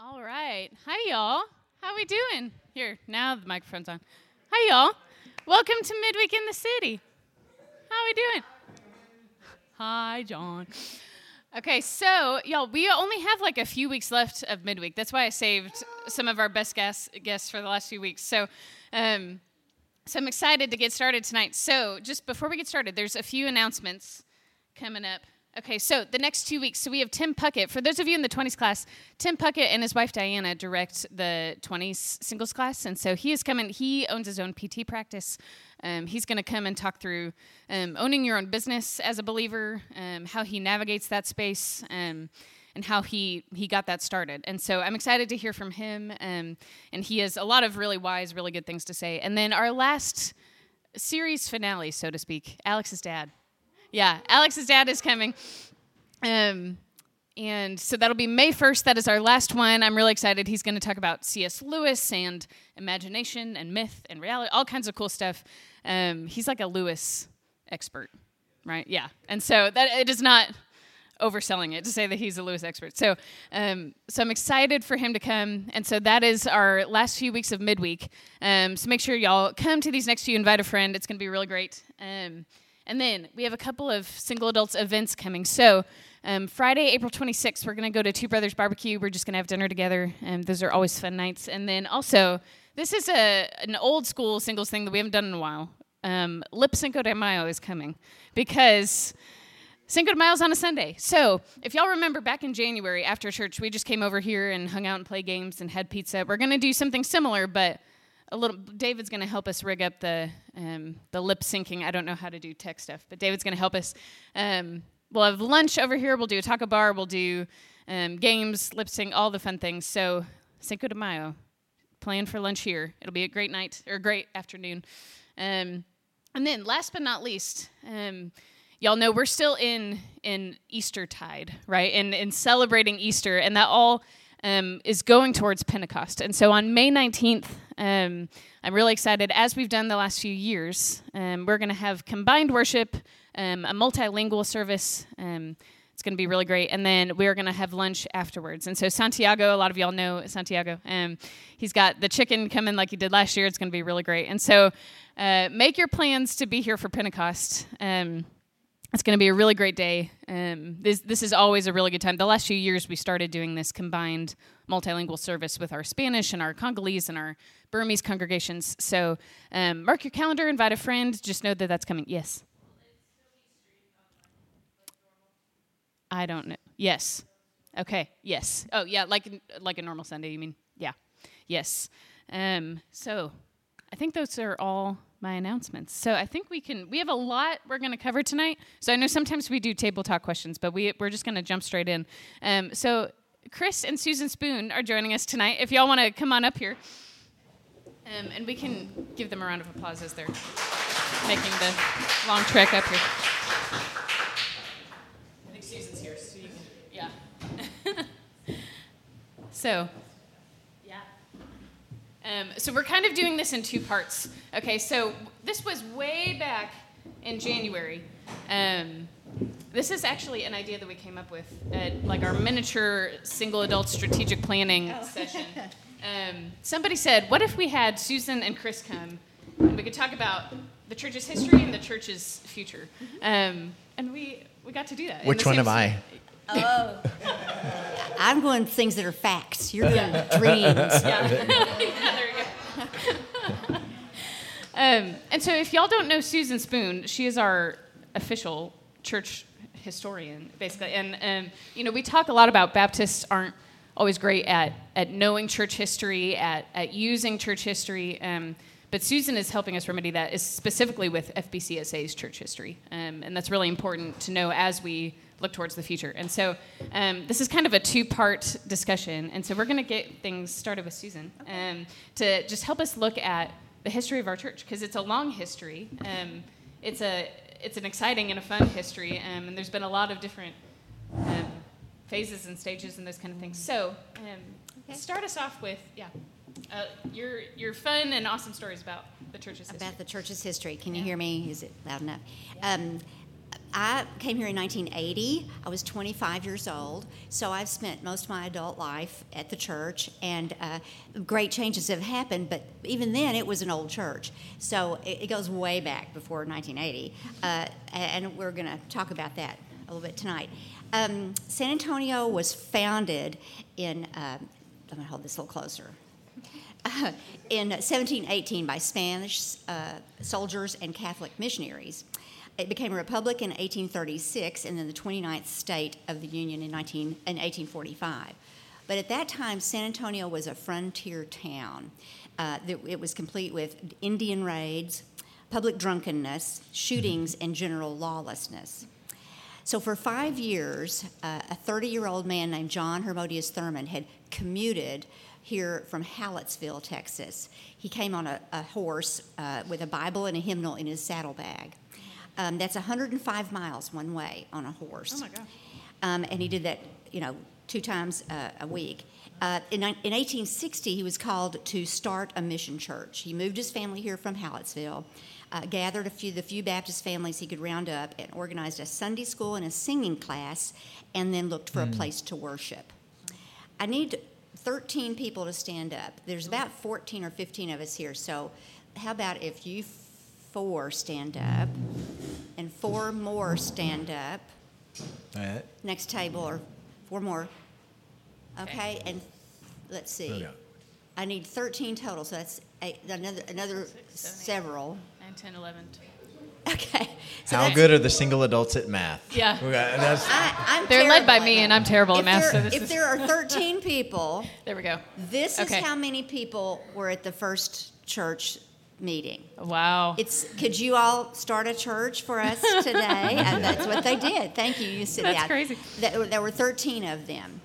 All right. Hi, y'all. How we doing? Here, now the microphone's on. Hi, y'all. Welcome to Midweek in the City. How we doing? Hi, John. Okay, so, y'all, we only have like a few weeks left of Midweek. That's why I saved some of our best guests for the last few weeks. So I'm excited to get started tonight. So just before we get started, there's a few announcements coming up. Okay, so the next 2 weeks, so we have Tim Puckett. For those of you in the 20s class, Tim Puckett and his wife Diana direct the 20s singles class, and so he is coming. He owns his own PT practice. He's going to come and talk through owning your own business as a believer, how he navigates that space, and how he got that started. And so I'm excited to hear from him, and he has a lot of really wise, really good things to say. And then our last series finale, so to speak, Alex's dad. Yeah, Alex's dad is coming. And so that'll be May 1st. That is our last one. I'm really excited. He's going to talk about C.S. Lewis and imagination and myth and reality, all kinds of cool stuff. He's like a Lewis expert, right? Yeah. And so that it is not overselling it to say that he's a Lewis expert. So I'm excited for him to come. And so that is our last few weeks of midweek. So make sure y'all come to these next few. Invite a friend. It's going to be really great. And then we have a couple of single adults events coming. So Friday, April 26th, we're going to go to Two Brothers Barbecue. We're just going to have dinner together. Those are always fun nights. And then also, this is an old school singles thing that we haven't done in a while. Lip Cinco de Mayo is coming because Cinco de Mayo is on a Sunday. So if y'all remember back in January after church, we just came over here and hung out and played games and had pizza. We're going to do something similar, but David's going to help us rig up the lip syncing. I don't know how to do tech stuff, but David's going to help us. We'll have lunch over here. We'll do a taco bar. We'll do games, lip sync, all the fun things. So Cinco de Mayo, plan for lunch here. It'll be a great night or a great afternoon. And then last but not least, y'all know we're still in Eastertide, right? In celebrating Easter, and that all is going towards Pentecost. And so on May 19th, I'm really excited. As we've done the last few years, we're going to have combined worship, a multilingual service. It's going to be really great. And then we're going to have lunch afterwards. And so Santiago, a lot of y'all know Santiago. He's got the chicken coming like he did last year. It's going to be really great. And so make your plans to be here for Pentecost. It's going to be a really great day. This is always a really good time. The last few years, we started doing this combined multilingual service with our Spanish and our Congolese and our Burmese congregations. So mark your calendar, invite a friend. Just know that that's coming. Yes? I don't know. Yes. Okay. Yes. Oh, yeah, like a normal Sunday, you mean? Yeah. Yes. So I think those are all my announcements. So I think we have a lot we're going to cover tonight. So I know sometimes we do table talk questions, but we're just going to jump straight in. So Chris and Susan Spoon are joining us tonight. If y'all want to come on up here. And we can give them a round of applause as they're making the long trek up here. I think Susan's here, so you can, yeah. So we're kind of doing this in two parts. Okay, so this was way back in January. This is actually an idea that we came up with at like our miniature single adult strategic planning session. Somebody said, what if we had Susan and Chris come and we could talk about the church's history and the church's future? And we got to do that. Which one am I? Oh. I'm going things that are facts. You're going dreams. Yeah, there you go. And so if y'all don't know Susan Spoon, she is our official church historian, basically. And we talk a lot about Baptists aren't always great at knowing church history, at using church history. But Susan is helping us remedy that, is specifically with FBCSA's church history. And that's really important to know as we look towards the future. And so this is kind of a two-part discussion. And so we're going to get things started with Susan to just help us look at the history of our church, because it's a long history. It's an exciting and a fun history, and there's been a lot of different phases and stages and those kind of things. So start us off with, your fun and awesome stories about the church's history. About the church's history. Can you hear me? Is it loud enough? I came here in 1980. I was 25 years old, so I've spent most of my adult life at the church, and great changes have happened, but even then it was an old church. So it goes way back before 1980, and we're going to talk about that a little bit tonight. San Antonio was founded in, I'm going to hold this a little closer, in 1718 by Spanish soldiers and Catholic missionaries. It became a republic in 1836 and then the 29th state of the Union in 1845. But at that time, San Antonio was a frontier town. It was complete with Indian raids, public drunkenness, shootings, and general lawlessness. So for 5 years, a 30-year-old man named John Hermodius Thurman had commuted here from Hallettsville, Texas. He came on a horse with a Bible and a hymnal in his saddlebag. That's 105 miles one way on a horse. Oh my God! And he did that, 2 times a week. In 1860, he was called to start a mission church. He moved his family here from Hallettsville, gathered the few Baptist families he could round up, and organized a Sunday school and a singing class, and then looked for a place to worship. I need 13 people to stand up. There's about 14 or 15 of us here, so how about if you 4 stand up, and 4 more stand up. All right. Next table, or 4 more. Okay, and let's see. Okay. I need 13 total, so that's another 6, 7, 8, several. 9, 10, 11. Okay. So How that's- good are the single adults at math? Yeah. I'm They're led by terrible me, at and I'm terrible at math. If there are 13 people, There we go. this is Okay. how many people were at the first church meeting. Wow. Could you all start a church for us today? And that's what they did. Thank you. You sit That's down. crazy. There were 13 of them.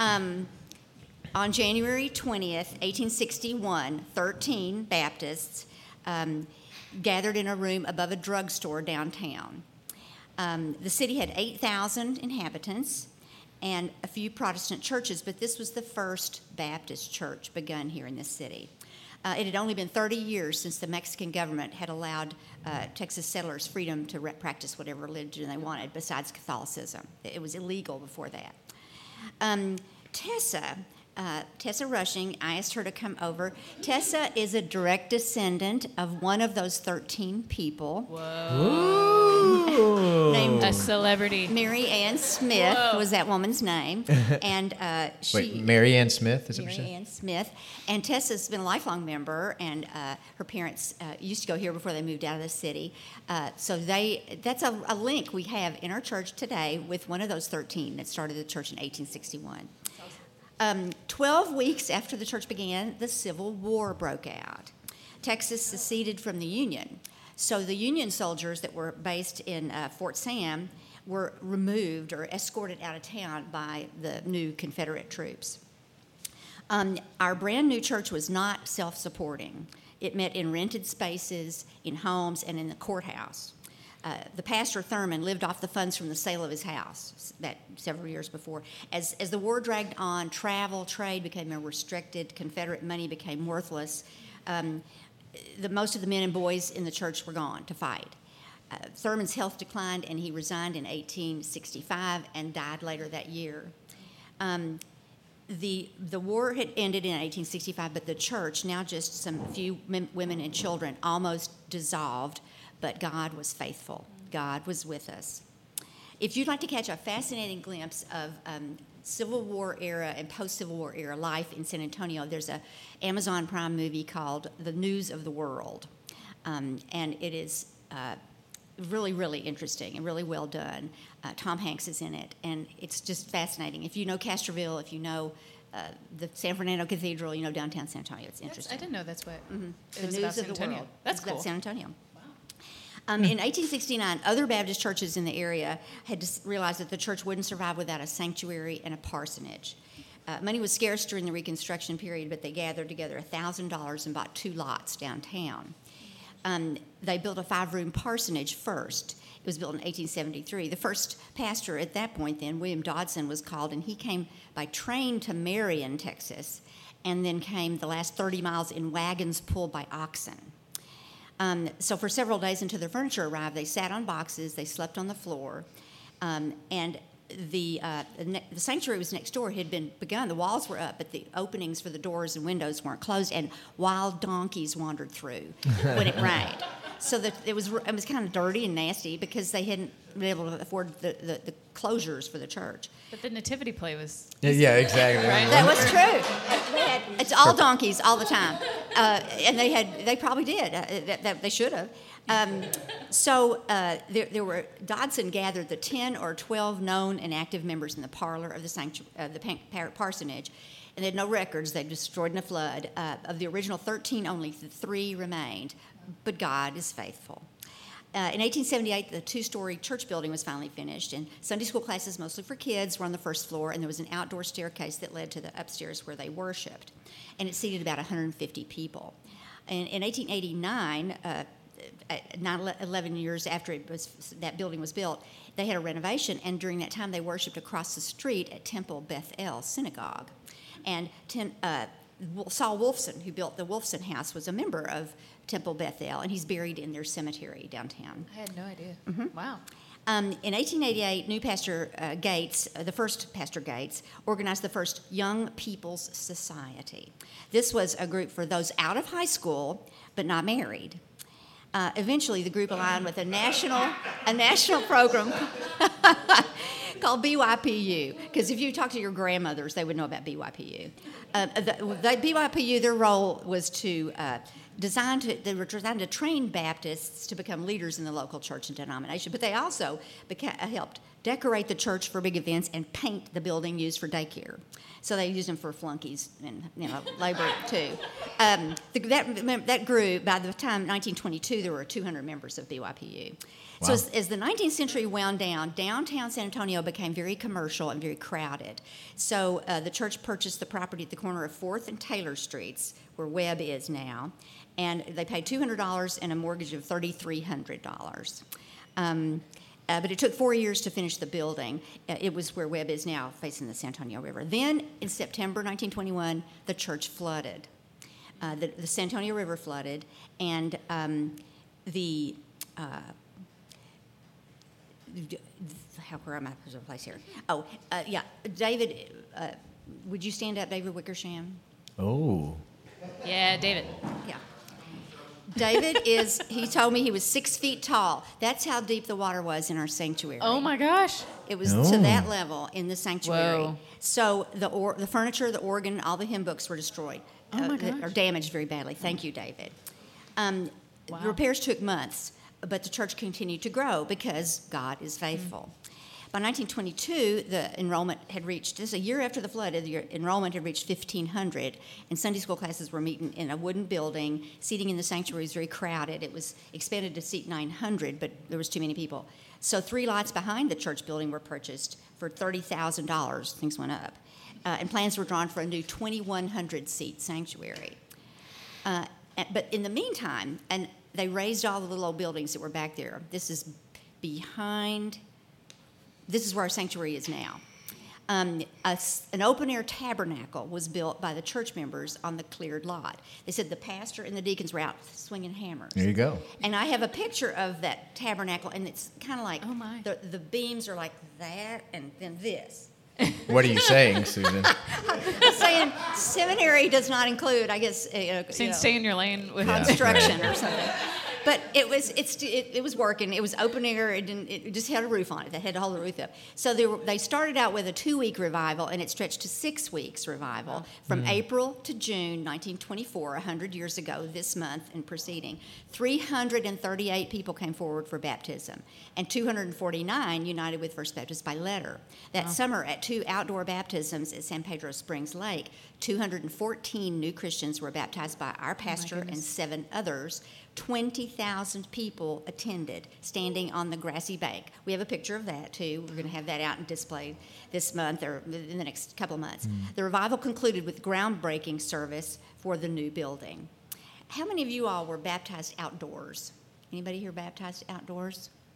On January 20th, 1861, 13 Baptists gathered in a room above a drugstore downtown. The city had 8,000 inhabitants and a few Protestant churches, but this was the first Baptist church begun here in this city. It had only been 30 years since the Mexican government had allowed Texas settlers freedom to practice whatever religion they wanted besides Catholicism. It was illegal before that. Tessa Rushing, I asked her to come over. Tessa is a direct descendant of one of those 13 people. Named A celebrity. Mary Ann Smith was that woman's name. And Wait, Mary Ann Smith, is it what Mary you said? Ann Smith. And Tessa's been a lifelong member, and her parents used to go here before they moved out of the city. So that's a link we have in our church today with one of those 13 that started the church in 1861. 12 weeks after the church began, the Civil War broke out. Texas seceded from the Union. So the Union soldiers that were based in Fort Sam were removed or escorted out of town by the new Confederate troops. Our brand new church was not self-supporting. It met in rented spaces, in homes, and in the courthouse. The pastor Thurman lived off the funds from the sale of his house that several years before. As the war dragged on, trade became more restricted, Confederate money became worthless. Most of the men and boys in the church were gone to fight. Thurman's health declined, and he resigned in 1865 and died later that year. The war had ended in 1865, but the church, now just some few women and children, almost dissolved. But God was faithful. God was with us. If you'd like to catch a fascinating glimpse of Civil War era and post-Civil War era life in San Antonio, there's an Amazon Prime movie called The News of the World. And it is really, really interesting and really well done. Tom Hanks is in it, and it's just fascinating. If you know Castroville, if you know the San Fernando Cathedral, you know downtown San Antonio, it's interesting. I didn't know that's what it The was News about of San the Antonio. World. That's It's about cool. San Antonio. In 1869, other Baptist churches in the area had realized that the church wouldn't survive without a sanctuary and a parsonage. Money was scarce during the Reconstruction period, but they gathered together $1,000 and bought 2 lots downtown. They built a 5-room parsonage first. It was built in 1873. The first pastor at that point then, William Dodson, was called, and he came by train to Marion, Texas, and then came the last 30 miles in wagons pulled by oxen. So for several days until their furniture arrived, they sat on boxes, they slept on the floor, and the sanctuary was next door. It had been begun. The walls were up, but the openings for the doors and windows weren't closed, and wild donkeys wandered through when it rained. So that it was kind of dirty and nasty because they hadn't been able to afford the closures for the church. But the nativity play was... Yeah, exactly. Right. That was true. It's all donkeys all the time, and they probably did. They should have. There were Dodson gathered the 10 or 12 known and active members in the parlor of the parsonage, and they had no records. They destroyed in a flood. Of the original 13, only 3 remained. But God is faithful. In 1878, the 2-story church building was finally finished, and Sunday school classes, mostly for kids, were on the first floor, and there was an outdoor staircase that led to the upstairs where they worshiped, and it seated about 150 people. And in 1889, 11 years after that building was built, they had a renovation, and during that time, they worshiped across the street at Temple Beth El Synagogue. And Saul Wolfson, who built the Wolfson House, was a member of Temple Beth El, and he's buried in their cemetery downtown. I had no idea. Mm-hmm. Wow. In 1888, new Pastor Gates, the first Pastor Gates, organized the first Young People's Society. This was a group for those out of high school but not married. Eventually, the group aligned with a national program called BYPU, because if you talk to your grandmothers, they would know about BYPU. The BYPU, their role was they were designed to train Baptists to become leaders in the local church and denomination, but they also helped decorate the church for big events and paint the building used for daycare. So they used them for flunkies and labor too. That grew. By the time 1922, there were 200 members of BYPU. Wow. So as the 19th century wound down, downtown San Antonio became very commercial and very crowded. So the church purchased the property at the corner of 4th and Taylor Streets, where Webb is now, and they paid $200 and a mortgage of $3,300. But it took 4 years to finish the building. It was where Webb is now, facing the San Antonio River. Then, in September 1921, the church flooded. The San Antonio River flooded, and where am I supposed to place here? Oh, yeah. David, would you stand up, David Wickersham? Oh. Yeah, David. Yeah. David he told me he was 6 feet tall. That's how deep the water was in our sanctuary. Oh, my gosh. It was to that level in the sanctuary. Whoa. So the furniture, the organ, all the hymn books were destroyed. Oh, my gosh. Or damaged very badly. Thank you, David. Wow. Repairs took months, but the church continued to grow because God is faithful. By 1922, the enrollment had reached, this is a year after the flood, the enrollment had reached 1,500, and Sunday school classes were meeting in a wooden building. Seating in the sanctuary was very crowded. It was expanded to seat 900, but there was too many people. So 3 lots behind the church building were purchased for $30,000. Things went up. And plans were drawn for a new 2,100-seat sanctuary. But in the meantime, and they raised all the little old buildings that were back there. This is where our sanctuary is now. An open-air tabernacle was built by the church members on the cleared lot. They said the pastor and the deacons were out swinging hammers. There you go. And I have a picture of that tabernacle, and it's kind of like, oh my. The beams are like that, and then this. What are you saying, Susan? I'm saying seminary does not include, I guess, Stay in your lane with construction or something. But it was working. It was open air. It just had a roof on it. They had to hold the roof up. So they started out with a 2-week revival, and it stretched to 6 weeks revival from April to June 1924, 100 years ago this month and preceding. 338 people came forward for baptism, and 249 united with First Baptist by letter. That summer, at 2 outdoor baptisms at San Pedro Springs Lake, 214 new Christians were baptized by our pastor and 7 others. 20,000 people attended, standing on the grassy bank. We have a picture of that, too. We're going to have that out and displayed this month or in the next couple of months. The revival concluded with groundbreaking service for the new building. How many of you all were baptized outdoors? Anybody here baptized outdoors?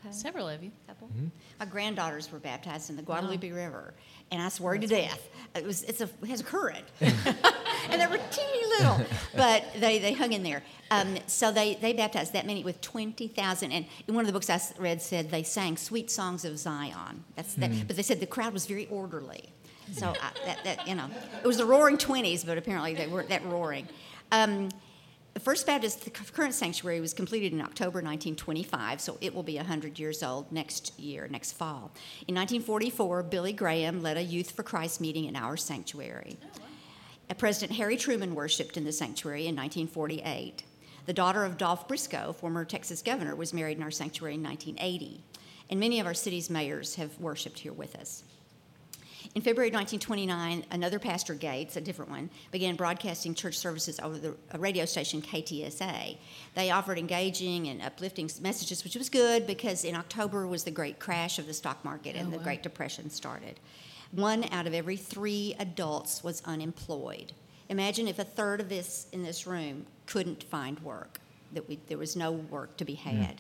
Okay. Several of you. Couple. My granddaughters were baptized in the Guadalupe River, and I swore to death. It has a current, and they were teeny little, but they hung in there. So they baptized that many with 20,000. And in one of the books I read said they sang sweet songs of Zion. But they said the crowd was very orderly. So it was the Roaring 20s, but apparently they weren't that roaring. The First Baptist, the current sanctuary, was completed in October 1925, so it will be 100 years old next fall. In 1944, Billy Graham led a Youth for Christ meeting in our sanctuary. Oh, wow. President Harry Truman worshiped in the sanctuary in 1948. The daughter of Dolph Briscoe, former Texas governor, was married in our sanctuary in 1980. And many of our city's mayors have worshiped here with us. In February 1929, another Pastor Gates, a different one, began broadcasting church services over the radio station KTSA. They offered engaging and uplifting messages, which was good because in October was the great crash of the stock market and the Great Depression started. 1 out of every 3 adults was unemployed. Imagine if a third of us in this room couldn't find work, there was no work to be had.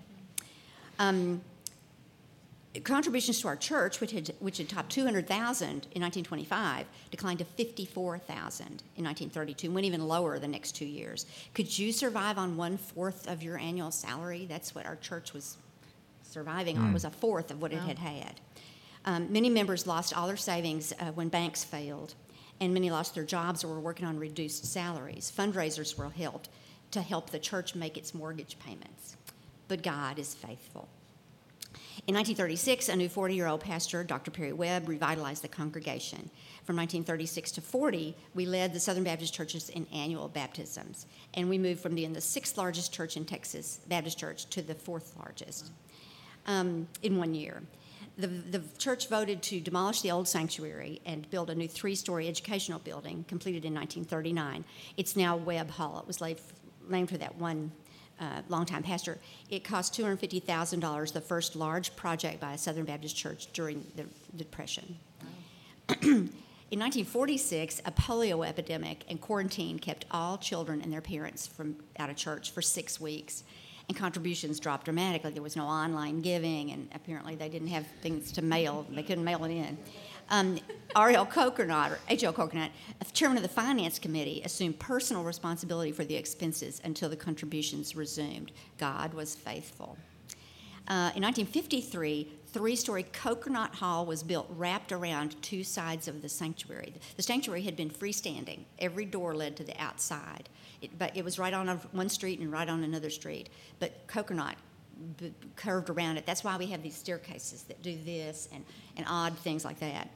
Contributions to our church, which had topped 200,000 in 1925, declined to 54,000 in 1932, went even lower the next 2 years. Could you survive on 1/4 of your annual salary? That's what our church was surviving on, was 1/4 of what it had had. Many members lost all their savings when banks failed, and many lost their jobs or were working on reduced salaries. Fundraisers were held to help the church make its mortgage payments. But God is faithful. In 1936, a new 40-year-old pastor, Dr. Perry Webb, revitalized the congregation. From 1936 to 40, we led the Southern Baptist churches in annual baptisms, and we moved from being the 6th largest church in Texas, Baptist church, to the 4th largest in 1 year. The church voted to demolish the old sanctuary and build a new 3-story educational building, completed in 1939. It's now Webb Hall. It was named for that one longtime pastor. It cost $250,000, the first large project by a Southern Baptist church during the Depression. Wow. In 1946, a polio epidemic and quarantine kept all children and their parents out of church for 6 weeks, and contributions dropped dramatically. There was no online giving, and apparently they didn't have things to mail. They couldn't mail it in. H.L. Coconut, chairman of the Finance Committee, assumed personal responsibility for the expenses until the contributions resumed. God was faithful. In 1953, 3-story Coconut Hall was built wrapped around 2 sides of the sanctuary. The sanctuary had been freestanding. Every door led to the outside. But it was right on one street and right on another street. But Coconut curved around it. That's why we have these staircases that do this and odd things like that.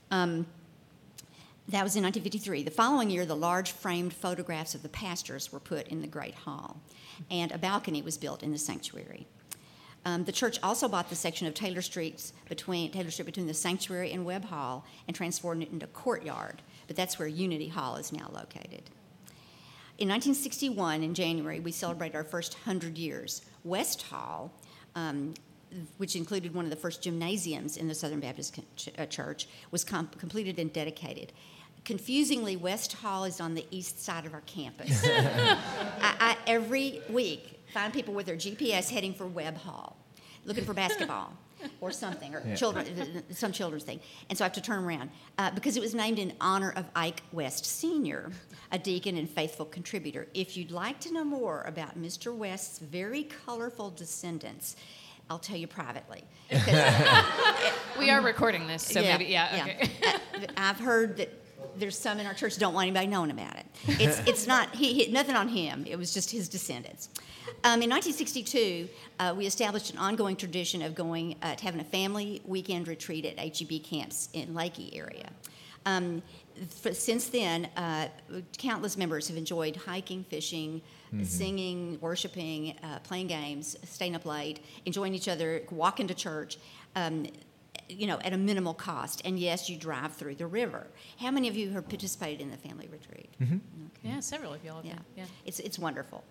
That was in 1953. The following year, the large framed photographs of the pastors were put in the Great Hall, and a balcony was built in the sanctuary. The church also bought the section of Taylor Street between the sanctuary and Webb Hall and transformed it into a courtyard, but that's where Unity Hall is now located. In 1961, in January, we celebrated our first 100 years. West Hall, which included one of the first gymnasiums in the Southern Baptist Church, was completed and dedicated. Confusingly, West Hall is on the east side of our campus. I every week find people with their GPS heading for Webb Hall, looking for basketball or something, or some children's thing. And so I have to turn around because it was named in honor of Ike West Sr., a deacon and faithful contributor. If you'd like to know more about Mr. West's very colorful descendants, I'll tell you privately. We are recording this, so maybe, okay. I've heard that there's some in our church don't want anybody knowing about it. It's not nothing on him. It was just his descendants. In 1962, we established an ongoing tradition of going to having a family weekend retreat at HEB camps in Lakey area. Since then, countless members have enjoyed hiking, fishing, singing, worshiping, playing games, staying up late, enjoying each other, walking to church, at a minimal cost. And yes, you drive through the river. How many of you have participated in the family retreat? Mm-hmm. Okay. Yeah, several of y'all have. Yeah. It's wonderful.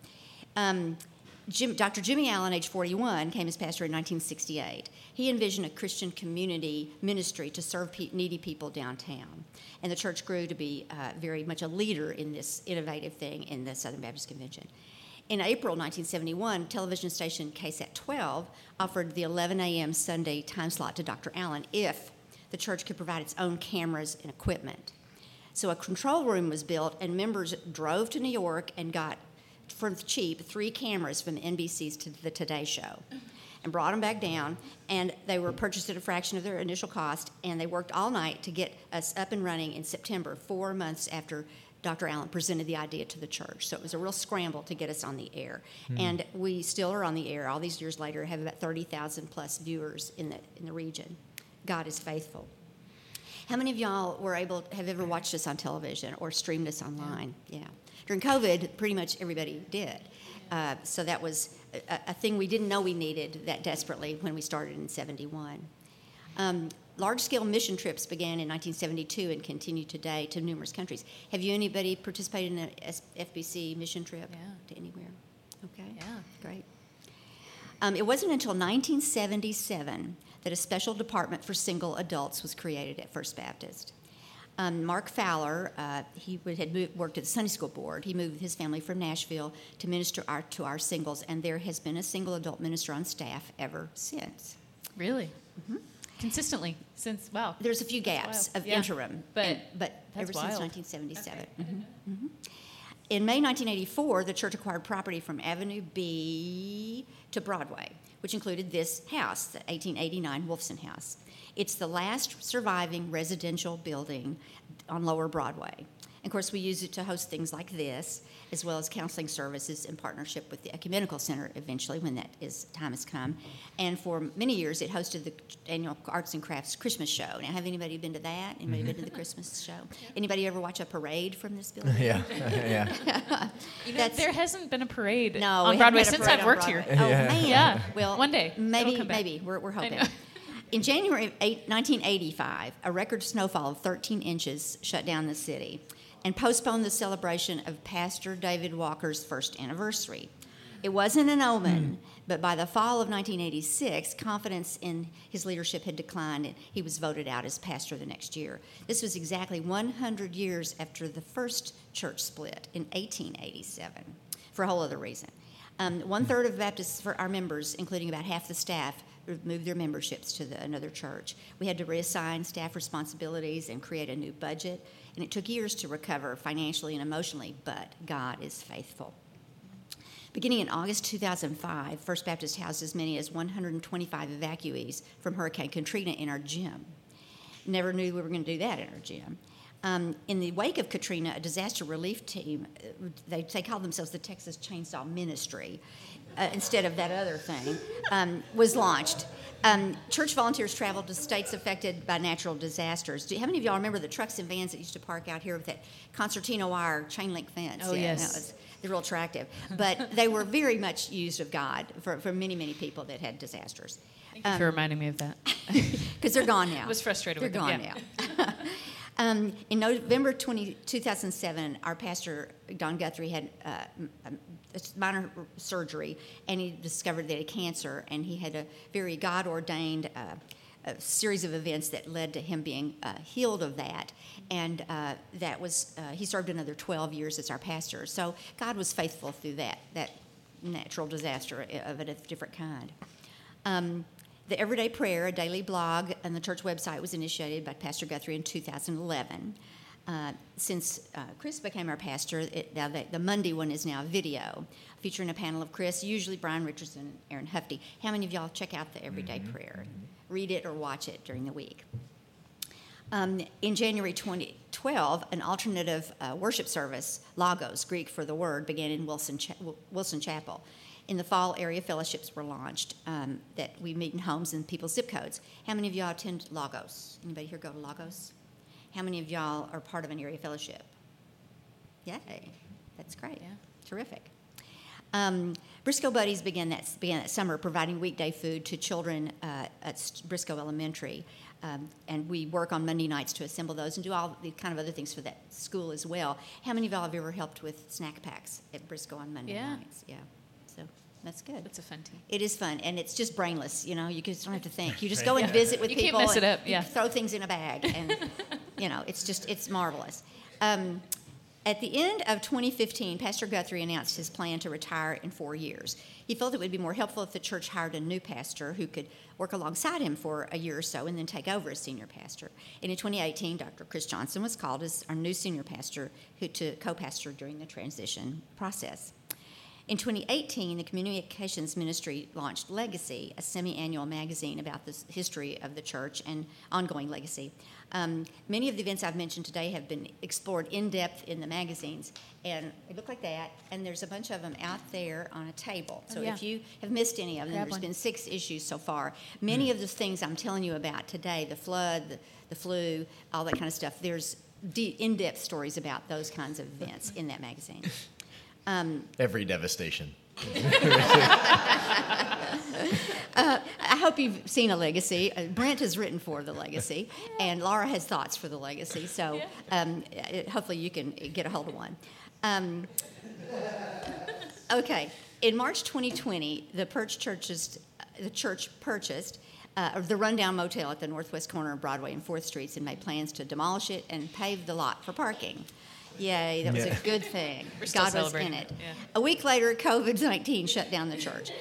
Dr. Jimmy Allen, age 41, came as pastor in 1968. He envisioned a Christian community ministry to serve needy people downtown. And the church grew to be very much a leader in this innovative thing in the Southern Baptist Convention. In April 1971, television station KSAT 12 offered the 11 a.m. Sunday time slot to Dr. Allen if the church could provide its own cameras and equipment. So a control room was built, and members drove to New York and got, for cheap, 3 cameras from the NBC's to the Today Show and brought them back down, and they were purchased at a fraction of their initial cost, and they worked all night to get us up and running in September, 4 months after Dr. Allen presented the idea to the church. So it was a real scramble to get us on the air. And we still are on the air all these years later, have about 30,000 plus viewers in the region. God is faithful. How many of y'all have ever watched us on television or streamed us online? Yeah. During COVID, pretty much everybody did. So that was a thing we didn't know we needed that desperately when we started in 71. Large-scale mission trips began in 1972 and continue today to numerous countries. Have you anybody participated in an FBC mission trip to anywhere? Okay. Yeah. Great. It wasn't until 1977 that a special department for single adults was created at First Baptist. Mark Fowler, he had worked at the Sunday School Board. He moved with his family from Nashville to minister to our singles, and there has been a single adult minister on staff ever since. Really? Mm-hmm. Consistently since, wow. There's a few gaps of interim, but ever wild. since 1977. Okay. Mm-hmm. Mm-hmm. In May 1984, the church acquired property from Avenue B to Broadway, which included this house, the 1889 Wolfson House. It's the last surviving residential building on Lower Broadway. And of course, we use it to host things like this, as well as counseling services in partnership with the Ecumenical Center eventually, when time has come. And for many years, it hosted the annual Arts and Crafts Christmas show. Now, have anybody been to that? Anybody been to the Christmas show? Anybody ever watch a parade from this building? Yeah, yeah. There hasn't been a parade No, on we Broadway haven't had a since parade I've on worked Broadway. here. Oh, Yeah. man. Yeah. Well, One day. It'll come back. Maybe. We're hoping. know. In January of 1985, a record snowfall of 13 inches shut down the city and postponed the celebration of Pastor David Walker's first anniversary. It wasn't an omen, but by the fall of 1986, confidence in his leadership had declined, and he was voted out as pastor the next year. This was exactly 100 years after the first church split in 1887, for a whole other reason. 1/3 of Baptists, for our members, including about half the staff, moved their memberships to another church. We had to reassign staff responsibilities and create a new budget, and it took years to recover financially and emotionally, but God is faithful. Beginning in August 2005, First Baptist housed as many as 125 evacuees from Hurricane Katrina in our gym. Never knew we were going to do that in our gym. In the wake of Katrina, a disaster relief team, they called themselves the Texas Chainsaw Ministry, instead of that other thing, was launched. Church volunteers traveled to states affected by natural disasters. How many of y'all remember the trucks and vans that used to park out here with that concertina wire chain link fence? Oh, yes. No, they're real attractive. But they were very much used of God for many, many people that had disasters. Thank you for reminding me of that. Because they're gone now. I was frustrated with them. They're gone now. In November 2007, our pastor, Don Guthrie, had a minor surgery, and he discovered that he had cancer, and he had a very God-ordained a series of events that led to him being healed of that, and that was he served another 12 years as our pastor. So God was faithful through that natural disaster of a different kind. The Everyday Prayer, a daily blog on the church website, was initiated by Pastor Guthrie in 2011. Since Chris became our pastor, the Monday one is now video, featuring a panel of Chris, usually Brian Richardson and Aaron Hufty. How many of y'all check out the Everyday Prayer? Read it or watch it during the week. In January 2012, an alternative worship service, Logos, Greek for the word, began in Wilson Chapel. In the fall, area fellowships were launched that we meet in homes and people's zip codes. How many of y'all attend Logos? Anybody here go to Logos? How many of y'all are part of an area fellowship? Yay, that's great. Yeah. Terrific. Briscoe Buddies began that summer providing weekday food to children at Briscoe Elementary. And we work on Monday nights to assemble those and do all the kind of other things for that school as well. How many of y'all have ever helped with snack packs at Briscoe on Monday nights? Yeah. So that's good. It's a fun team. It is fun, and it's just brainless. You know, you just don't have to think. You just go and visit with You people. can't mess it and up, yeah. you throw things in a bag, and it's marvelous. At the end of 2015, Pastor Guthrie announced his plan to retire in 4 years. He felt it would be more helpful if the church hired a new pastor who could work alongside him for a year or so and then take over as senior pastor. And in 2018, Dr. Chris Johnson was called as our new senior pastor to co-pastor during the transition process. In 2018, the Communications Ministry launched Legacy, a semi-annual magazine about the history of the church and ongoing legacy. Many of the events I've mentioned today have been explored in depth in the magazines, and they look like that, and there's a bunch of them out there on a table. So if you have missed any of them, there's been 6 issues so far. Many of the things I'm telling you about today, the flood, the flu, all that kind of stuff, there's in-depth stories about those kinds of events in that magazine. Every devastation. I hope you've seen a Legacy. Brent has written for the Legacy, and Laura has thoughts for the Legacy. So hopefully you can get a hold of one. Okay. In March 2020, the church purchased the rundown motel at the northwest corner of Broadway and 4th Streets and made plans to demolish it and pave the lot for parking. Yay, that was a good thing. God was in it. Yeah. A week later, COVID-19 shut down the church.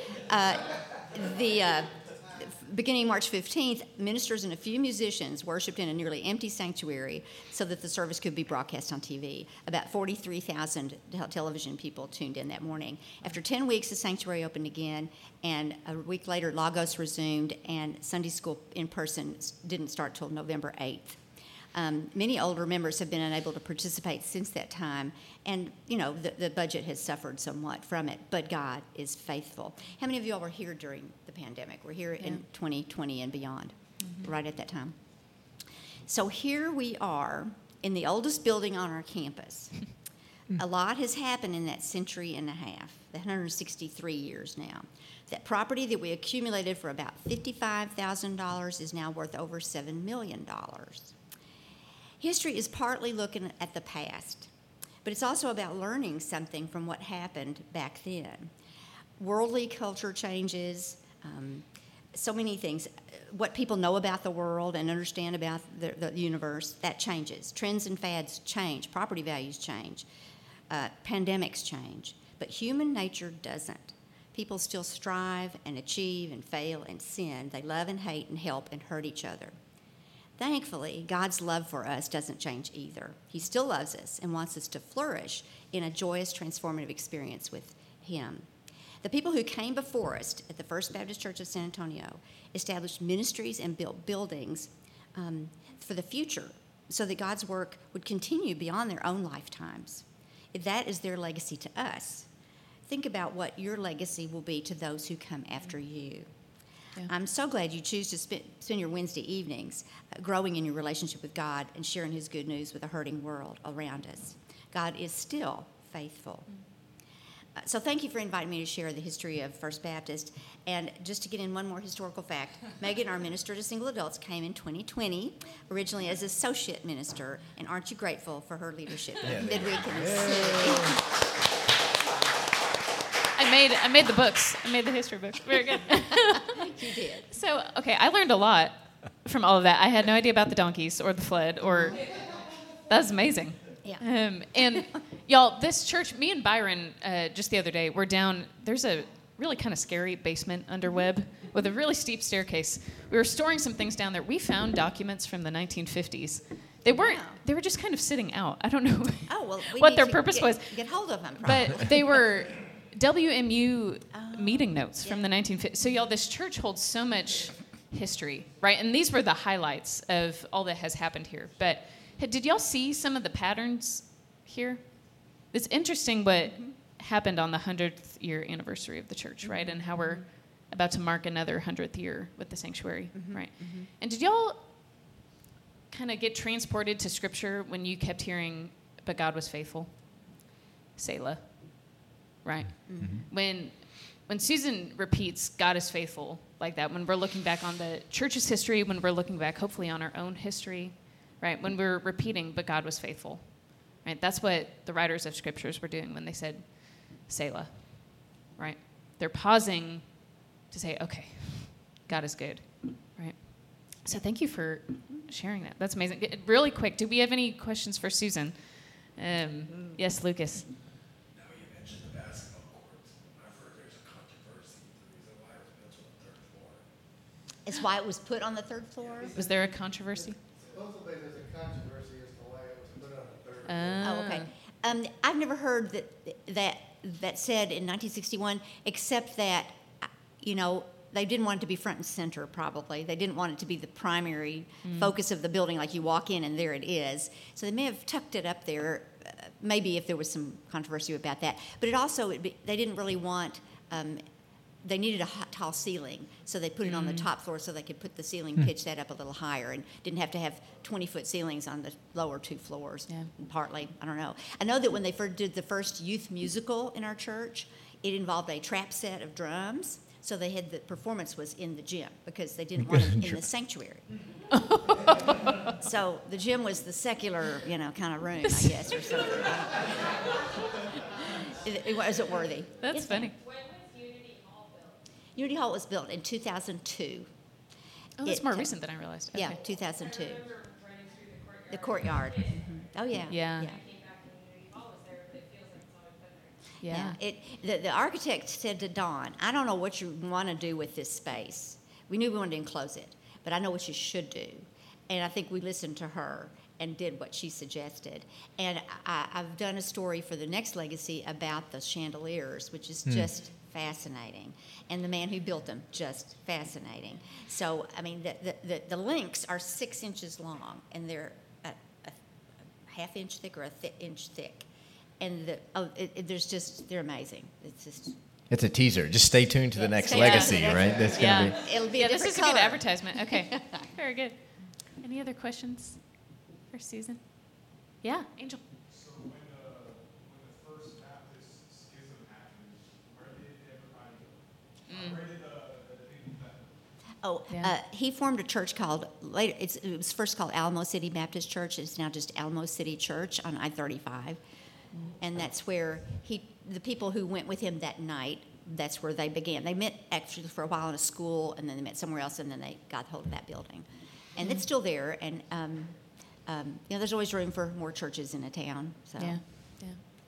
Beginning March 15th, ministers and a few musicians worshiped in a nearly empty sanctuary so that the service could be broadcast on TV. About 43,000 television people tuned in that morning. After 10 weeks, the sanctuary opened again, and a week later, Lagos resumed, and Sunday school in person didn't start till November 8th. Many older members have been unable to participate since that time, and, the budget has suffered somewhat from it, but God is faithful. How many of you all were here during the pandemic? We're here in 2020 and beyond, right at that time. So here we are in the oldest building on our campus. A lot has happened in that century and a half, the 163 years now. That property that we accumulated for about $55,000 is now worth over $7 million. History is partly looking at the past, but it's also about learning something from what happened back then. Worldly culture changes, so many things. What people know about the world and understand about the universe, that changes. Trends and fads change. Property values change. Pandemics change. But human nature doesn't. People still strive and achieve and fail and sin. They love and hate and help and hurt each other. Thankfully, God's love for us doesn't change either. He still loves us and wants us to flourish in a joyous, transformative experience with Him. The people who came before us at the First Baptist Church of San Antonio established ministries and built buildings for the future so that God's work would continue beyond their own lifetimes. That is their legacy to us. Think about what your legacy will be to those who come after you. Yeah. I'm so glad you choose to spend your Wednesday evenings growing in your relationship with God and sharing His good news with a hurting world around us. God is still faithful. So thank you for inviting me to share the history of First Baptist. And just to get in one more historical fact, Megan, our minister to single adults, came in 2020, originally as associate minister. And aren't you grateful for her leadership midweek in the city? I made the books. I made the history books. Very good. You did. So, okay, I learned a lot from all of that. I had no idea about the donkeys or the flood that was amazing. Yeah. And y'all, this church, me and Byron, just the other day, we're down, there's a really kind of scary basement under Webb with a really steep staircase. We were storing some things down there. We found documents from the 1950s. They were just kind of sitting out. I don't know what their purpose was. Get hold of them, probably. But they were WMU meeting notes from the 1950s. So y'all, this church holds so much history, right? And these were the highlights of all that has happened here. But did y'all see some of the patterns here? It's interesting what happened on the 100th year anniversary of the church, right? And how we're about to mark another 100th year with the sanctuary, right? And did y'all kind of get transported to Scripture when you kept hearing, but God was faithful? Selah, right? When Susan repeats, God is faithful, like that, when we're looking back on the church's history, when we're looking back hopefully on our own history, right? When we're repeating, but God was faithful, right? That's what the writers of Scriptures were doing when they said Selah, right? They're pausing to say, okay, God is good, right? So thank you for sharing that. That's amazing. Really quick, do we have any questions for Susan? Yes, Lucas. Now you mentioned the basketball courts. I've heard there's a controversy. The reason why it was built on the third floor. It's why it was put on the third floor? Was there a controversy? Supposedly there's a controversy as to why it was put on the third floor. Oh, okay. I've never heard that said in 1961, except that, they didn't want it to be front and center, probably. They didn't want it to be the primary focus of the building, like you walk in and there it is. So they may have tucked it up there, maybe if there was some controversy about that. But it also, they didn't really want, they needed a tall ceiling, so they put it on the top floor so they could put the ceiling, pitch that up a little higher, and didn't have to have 20-foot ceilings on the lower two floors. Yeah. Partly, I don't know. I know that when they did the first youth musical in our church, it involved a trap set of drums. So they had the performance was in the gym because they didn't want it in the sanctuary. So the gym was the secular, kind of room, I guess, or something. It wasn't worthy. That's Yes, funny. ma'am. Unity Hall was built in 2002. Oh, that's more recent than I realized. Okay. Yeah, 2002. The courtyard. Oh yeah. Yeah. Yeah. Yeah. The architect said to Dawn, I don't know what you want to do with this space. We knew we wanted to enclose it, but I know what you should do. And I think we listened to her and did what she suggested. And I've done a story for the next legacy about the chandeliers, which is just fascinating. And the man who built them, just fascinating. So, I mean, the links are 6 inches long, and they're a half-inch thick or a inch thick. And they're amazing. It's just. It's a teaser. Just stay tuned to the next stay legacy, tuned. right? That's gonna be. It'll be a This different is a color. good advertisement. Okay. Very good. Any other questions for Susan? Yeah, Angel. So when the first Baptist schism happened, where did everybody go? Where did the people that? Oh, Yeah. he formed a church called later. It was first called Alamo City Baptist Church. It's now just Alamo City Church on I-35, and that's where the people who went with him that night. That's where they began. They met actually for a while in a school, and then they met somewhere else, and then they got hold of that building, and it's still there. And there's always room for more churches in a town. So. Yeah. Yeah.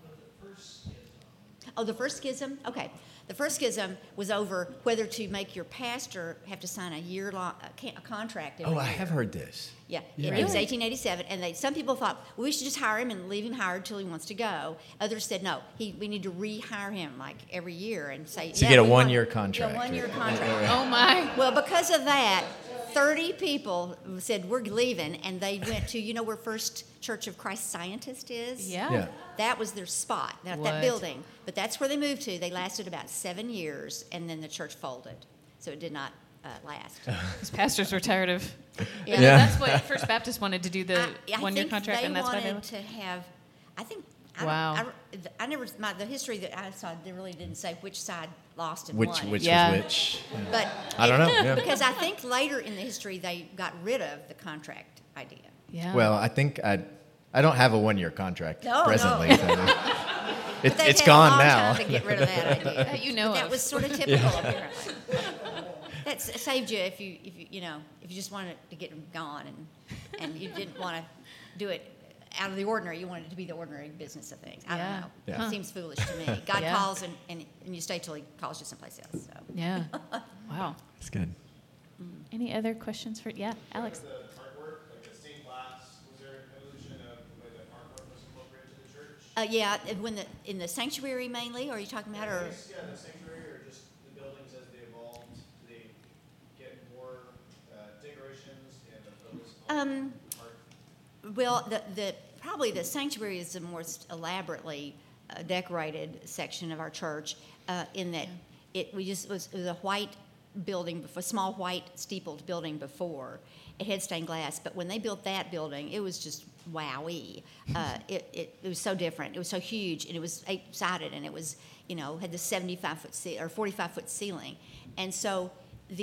Oh, the first schism? Okay. The first schism was over whether to make your pastor have to sign a year-long contract every Oh, I year. have heard this. Yeah, Yeah. it was 1887, and some people thought, well, we should just hire him and leave him hired till he wants to go. Others said, no, we need to rehire him like every year and say, So you get a we want- one-year contract, Yeah, one-year right? contract. Oh my. Well, because of that, 30 people said, we're leaving, and they went to, where First Church of Christ Scientist is? Yeah. Yeah. That was their spot, not What? that building. But that's where they moved to. They lasted about 7 years, and then the church folded. So it did not last. These pastors were tired of. Yeah. Yeah. That's what First Baptist wanted to do the I one-year think contract, they and that's why they wanted left. to have. I think. Wow. I never. The history that I saw, they really didn't say which side lost and Which won. Yeah. was which? But I don't know, yeah. because I think later in the history they got rid of the contract idea. Yeah. Well, I think I don't have a one-year contract No, presently. no. So But they it's had gone a long now. time to get rid of that idea. That you know But that of. was sort of typical, apparently. That saved you if you just wanted to get them gone and you didn't want to do it out of the ordinary. You wanted it to be the ordinary business of things. I Yeah. don't know. Yeah. It seems foolish to me. God Yeah. calls and you stay till He calls you someplace else. So. Yeah. Wow. It's good. Any other questions for? Yeah, Alex. The artwork, like the stained glass, was there an evolution of the way that artwork was incorporated to the church? Yeah, in the sanctuary mainly, or are you talking about, or Yeah, the sanctuary or just the buildings as they evolved, do they get more decorations and the focus on art? well, probably the sanctuary is the more elaborately decorated section of our church. In that it was a white building, a small white steepled building before. It had stained glass, but when they built that building, it was just wowie. It was so different. It was so huge, and it was 8-sided, and it was had the 75-foot or 45-foot ceiling, and so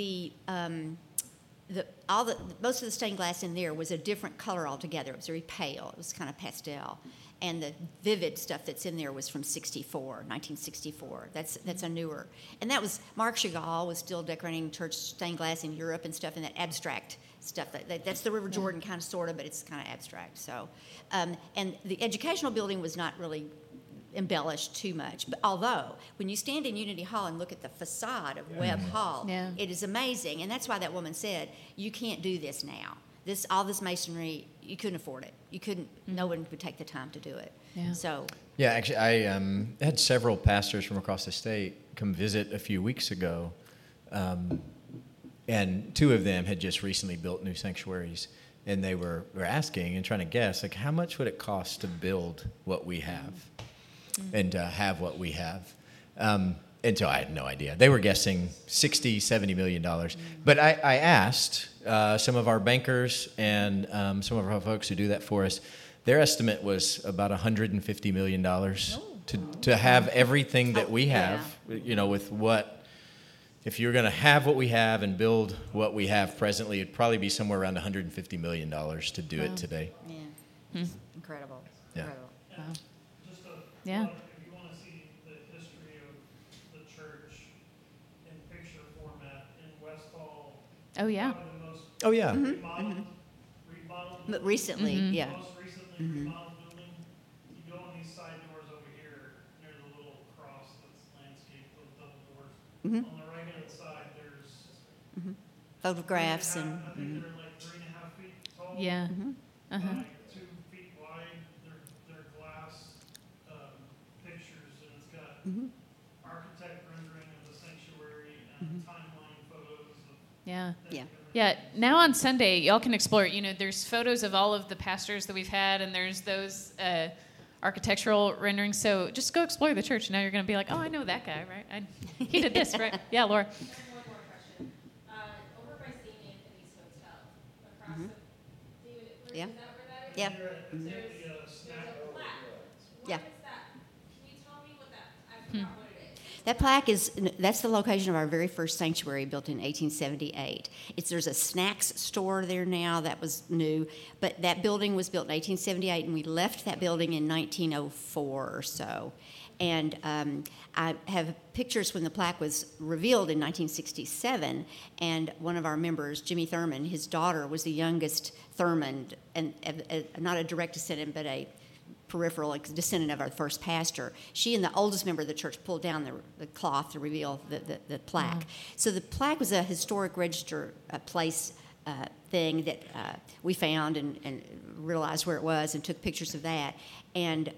most of the stained glass in there was a different color altogether. It was very pale. It was kind of pastel. And the vivid stuff that's in there was from 1964. That's a newer. And that was, Marc Chagall was still decorating church stained glass in Europe and stuff in that abstract stuff. That's the River Jordan kind of, sort of, but it's kind of abstract. So, and the educational building was not really embellished too much. But although, when you stand in Unity Hall and look at the facade of Webb Hall, Yeah. it is amazing. And that's why that woman said, you can't do this now. All this masonry, you couldn't afford it. You couldn't, no one would take the time to do it. Yeah. So, Yeah, actually, I had several pastors from across the state come visit a few weeks ago, and two of them had just recently built new sanctuaries, and they were asking and trying to guess, like, how much would it cost to build what we have and to have what we have? And so I had no idea. They were guessing $60, $70 million. But I asked some of our bankers and some of our folks who do that for us, their estimate was about $150 million to have everything that we have, with what, if you're going to have what we have and build what we have presently, it'd probably be somewhere around $150 million to do it today. yeah, incredible. Yeah. Incredible. Just a Yeah. thought, if you want to see the history of the church in picture format in West Hall, Oh, yeah. probably the most Oh, yeah. remodeled But recently, yeah. most recently remodeled building. You go in these side doors over here near the little cross that's landscaped, those double doors. On the right hand side, there's Photographs I and, think they're like 3.5 feet tall. Yeah. Uh-huh. By 2 feet wide. They're glass pictures, and it's got architect rendering of the sanctuary and timeline photos of Yeah. yeah. Yeah, now on Sunday, y'all can explore it. There's photos of all of the pastors that we've had, and there's those architectural renderings. So just go explore the church. Now you're going to be like, oh, I know that guy, right? He did this, right? Yeah, Laura. One more question. Over by St. Anthony's Hotel, across the, Yeah. is that where that is? Yeah. There's a plaque. Yeah. What is that? Can you tell me what that, I forgot what it is. That plaque that's the location of our very first sanctuary built in 1878. There's a snacks store there now that was new, but that building was built in 1878, and we left that building in 1904 or so. And I have pictures when the plaque was revealed in 1967, and one of our members, Jimmy Thurman, his daughter was the youngest Thurman, and not a direct descendant, but a peripheral descendant of our first pastor. She and the oldest member of the church pulled down the cloth to reveal the plaque. So the plaque was a historic register place thing that we found and realized where it was and took pictures of that. And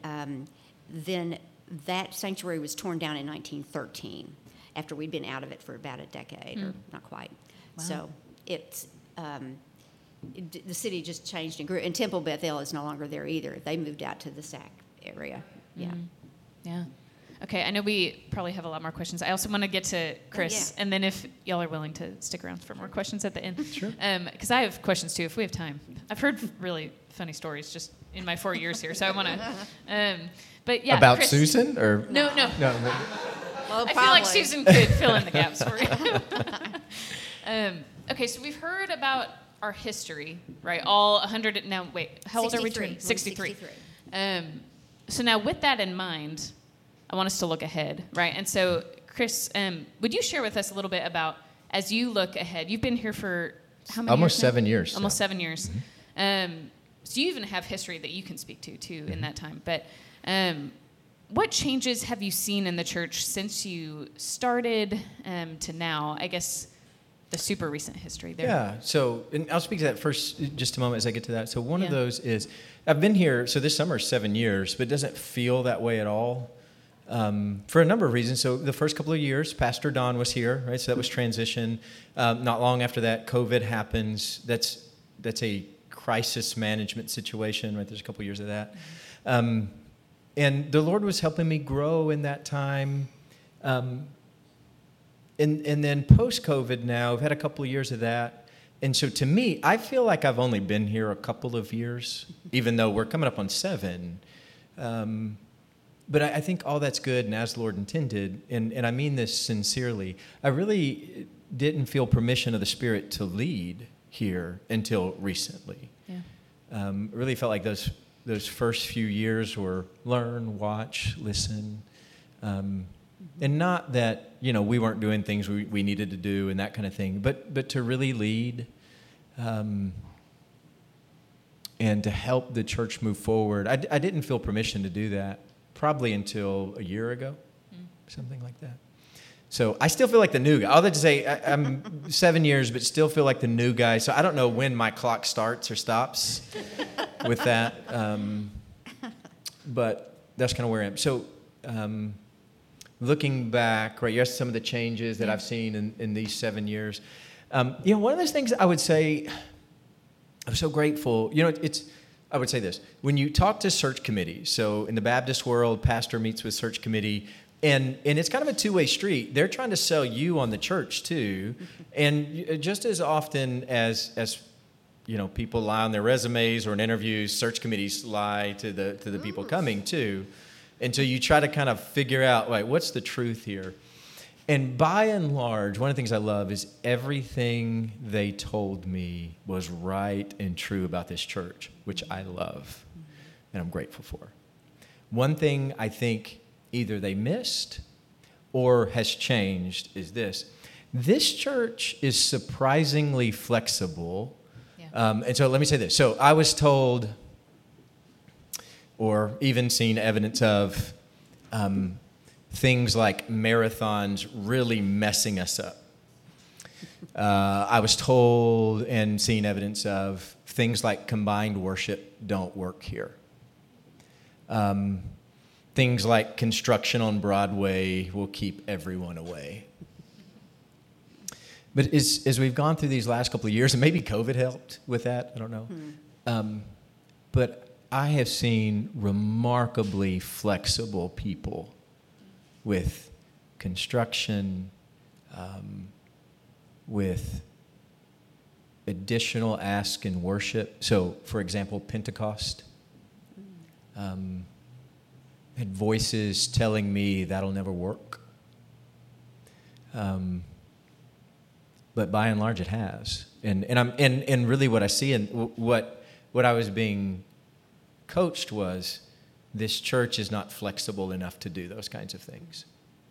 then that sanctuary was torn down in 1913 after we'd been out of it for about a decade, or not quite. Wow. So it's... the city just changed and grew. And Temple Bethel is no longer there either. They moved out to the Sac area. Yeah. Yeah. Okay, I know we probably have a lot more questions. I also want to get to Chris, and then if y'all are willing to stick around for more questions at the end. Sure. Because I have questions too, if we have time. I've heard really funny stories just in my 4 years here, so I want to. But yeah, About Chris, Susan or No. no? Well, I feel like Susan could fill in the gaps for you. Okay, so we've heard about our history, right? All 100. Now, wait, how old are we? 63. 63. So now, with that in mind, I want us to look ahead, right? And so, Chris, would you share with us a little bit about, as you look ahead, you've been here for how many Almost years now? 7 years. Almost 7 years. So you even have history that you can speak to, too, in that time. But what changes have you seen in the church since you started to now? I guess the super recent history there. Yeah, so, and I'll speak to that first just a moment as I get to that. So one of Yeah. those is, I've been here, so this summer is 7 years, but it doesn't feel that way at all for a number of reasons. So the first couple of years, Pastor Don was here, right? So that was transition. Not long after that, COVID happens. That's a crisis management situation, right? There's a couple of years of that. And the Lord was helping me grow in that time. And then post-COVID now, I've had a couple of years of that. And so to me, I feel like I've only been here a couple of years, even though we're coming up on 7. But I think all that's good and as the Lord intended, and I mean this sincerely, I really didn't feel permission of the Spirit to lead here until recently. Yeah. Really felt like those first few years were learn, watch, listen. And not that, we weren't doing things we needed to do and that kind of thing, but to really lead. and to help the church move forward. I didn't feel permission to do that probably until a year ago, something like that. So I still feel like the new guy. I'll have to say I'm 7 years, but still feel like the new guy. So I don't know when my clock starts or stops with that. But that's kind of where I am. So looking back, right, you asked some of the changes that I've seen in these 7 years. One of those things I would say, I'm so grateful. I would say this. When you talk to search committees, so in the Baptist world, pastor meets with search committee, and it's kind of a two-way street. They're trying to sell you on the church too, and just as often as people lie on their resumes or in interviews, search committees lie to the people coming too, until you try to kind of figure out, like, what's the truth here? And by and large, one of the things I love is everything they told me was right and true about this church, which I love and I'm grateful for. One thing I think either they missed or has changed is this. This church is surprisingly flexible. Yeah. And so let me say this. So I was told, or even seen evidence of, things like marathons really messing us up. I was told and seen evidence of things like combined worship don't work here. Things like construction on Broadway will keep everyone away. But as we've gone through these last couple of years, and maybe COVID helped with that, I don't know. But I have seen remarkably flexible people with construction, with additional ask and worship. So, for example, Pentecost had voices telling me that'll never work. But by and large, it has. And really what I see and what I was being coached was, this church is not flexible enough to do those kinds of things.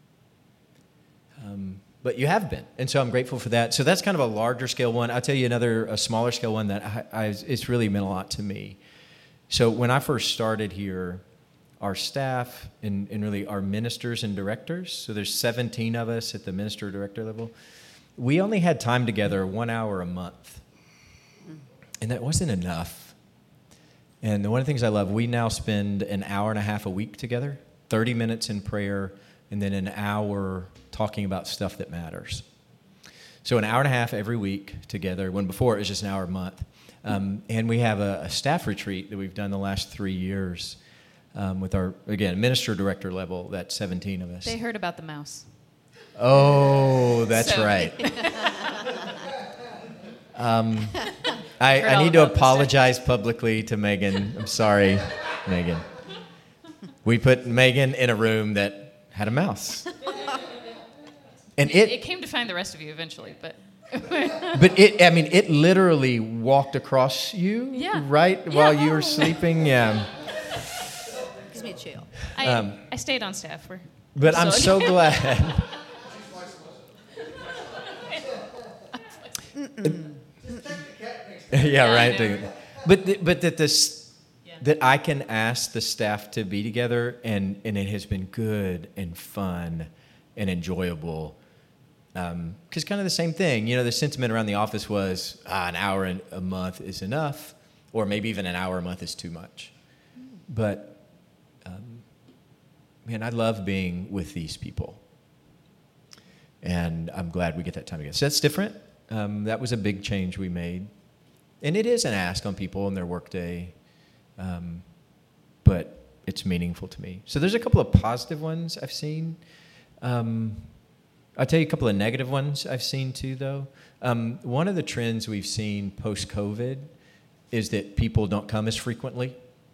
But you have been, and so I'm grateful for that. So that's kind of a larger scale one. I'll tell you a smaller scale one that it's really meant a lot to me. So when I first started here, our staff and really our ministers and directors, so there's 17 of us at the minister director level, we only had time together 1 hour a month. And that wasn't enough. And one of the things I love, we now spend an hour and a half a week together, 30 minutes in prayer, and then an hour talking about stuff that matters. So an hour and a half every week together, when before it was just an hour a month. And we have a staff retreat that we've done the last 3 years with our, again, minister director level, that's 17 of us. They heard about the mouse. Oh, that's right. I need to apologize publicly to Megan. I'm sorry, Megan. We put Megan in a room that had a mouse. And it came to find the rest of you eventually, but... But it literally walked across you, right, while you were sleeping? Yeah. Gives me a chill. I stayed on staff. But I'm so glad. Yeah, right. But that I can ask the staff to be together, and it has been good and fun and enjoyable. Because kind of the same thing, the sentiment around the office was an hour a month is enough, or maybe even an hour a month is too much. But man, I love being with these people, and I'm glad we get that time together. So that's different. That was a big change we made. And it is an ask on people in their workday, but it's meaningful to me. So there's a couple of positive ones I've seen. I'll tell you a couple of negative ones I've seen too, though. One of the trends we've seen post-COVID is that people don't come as frequently.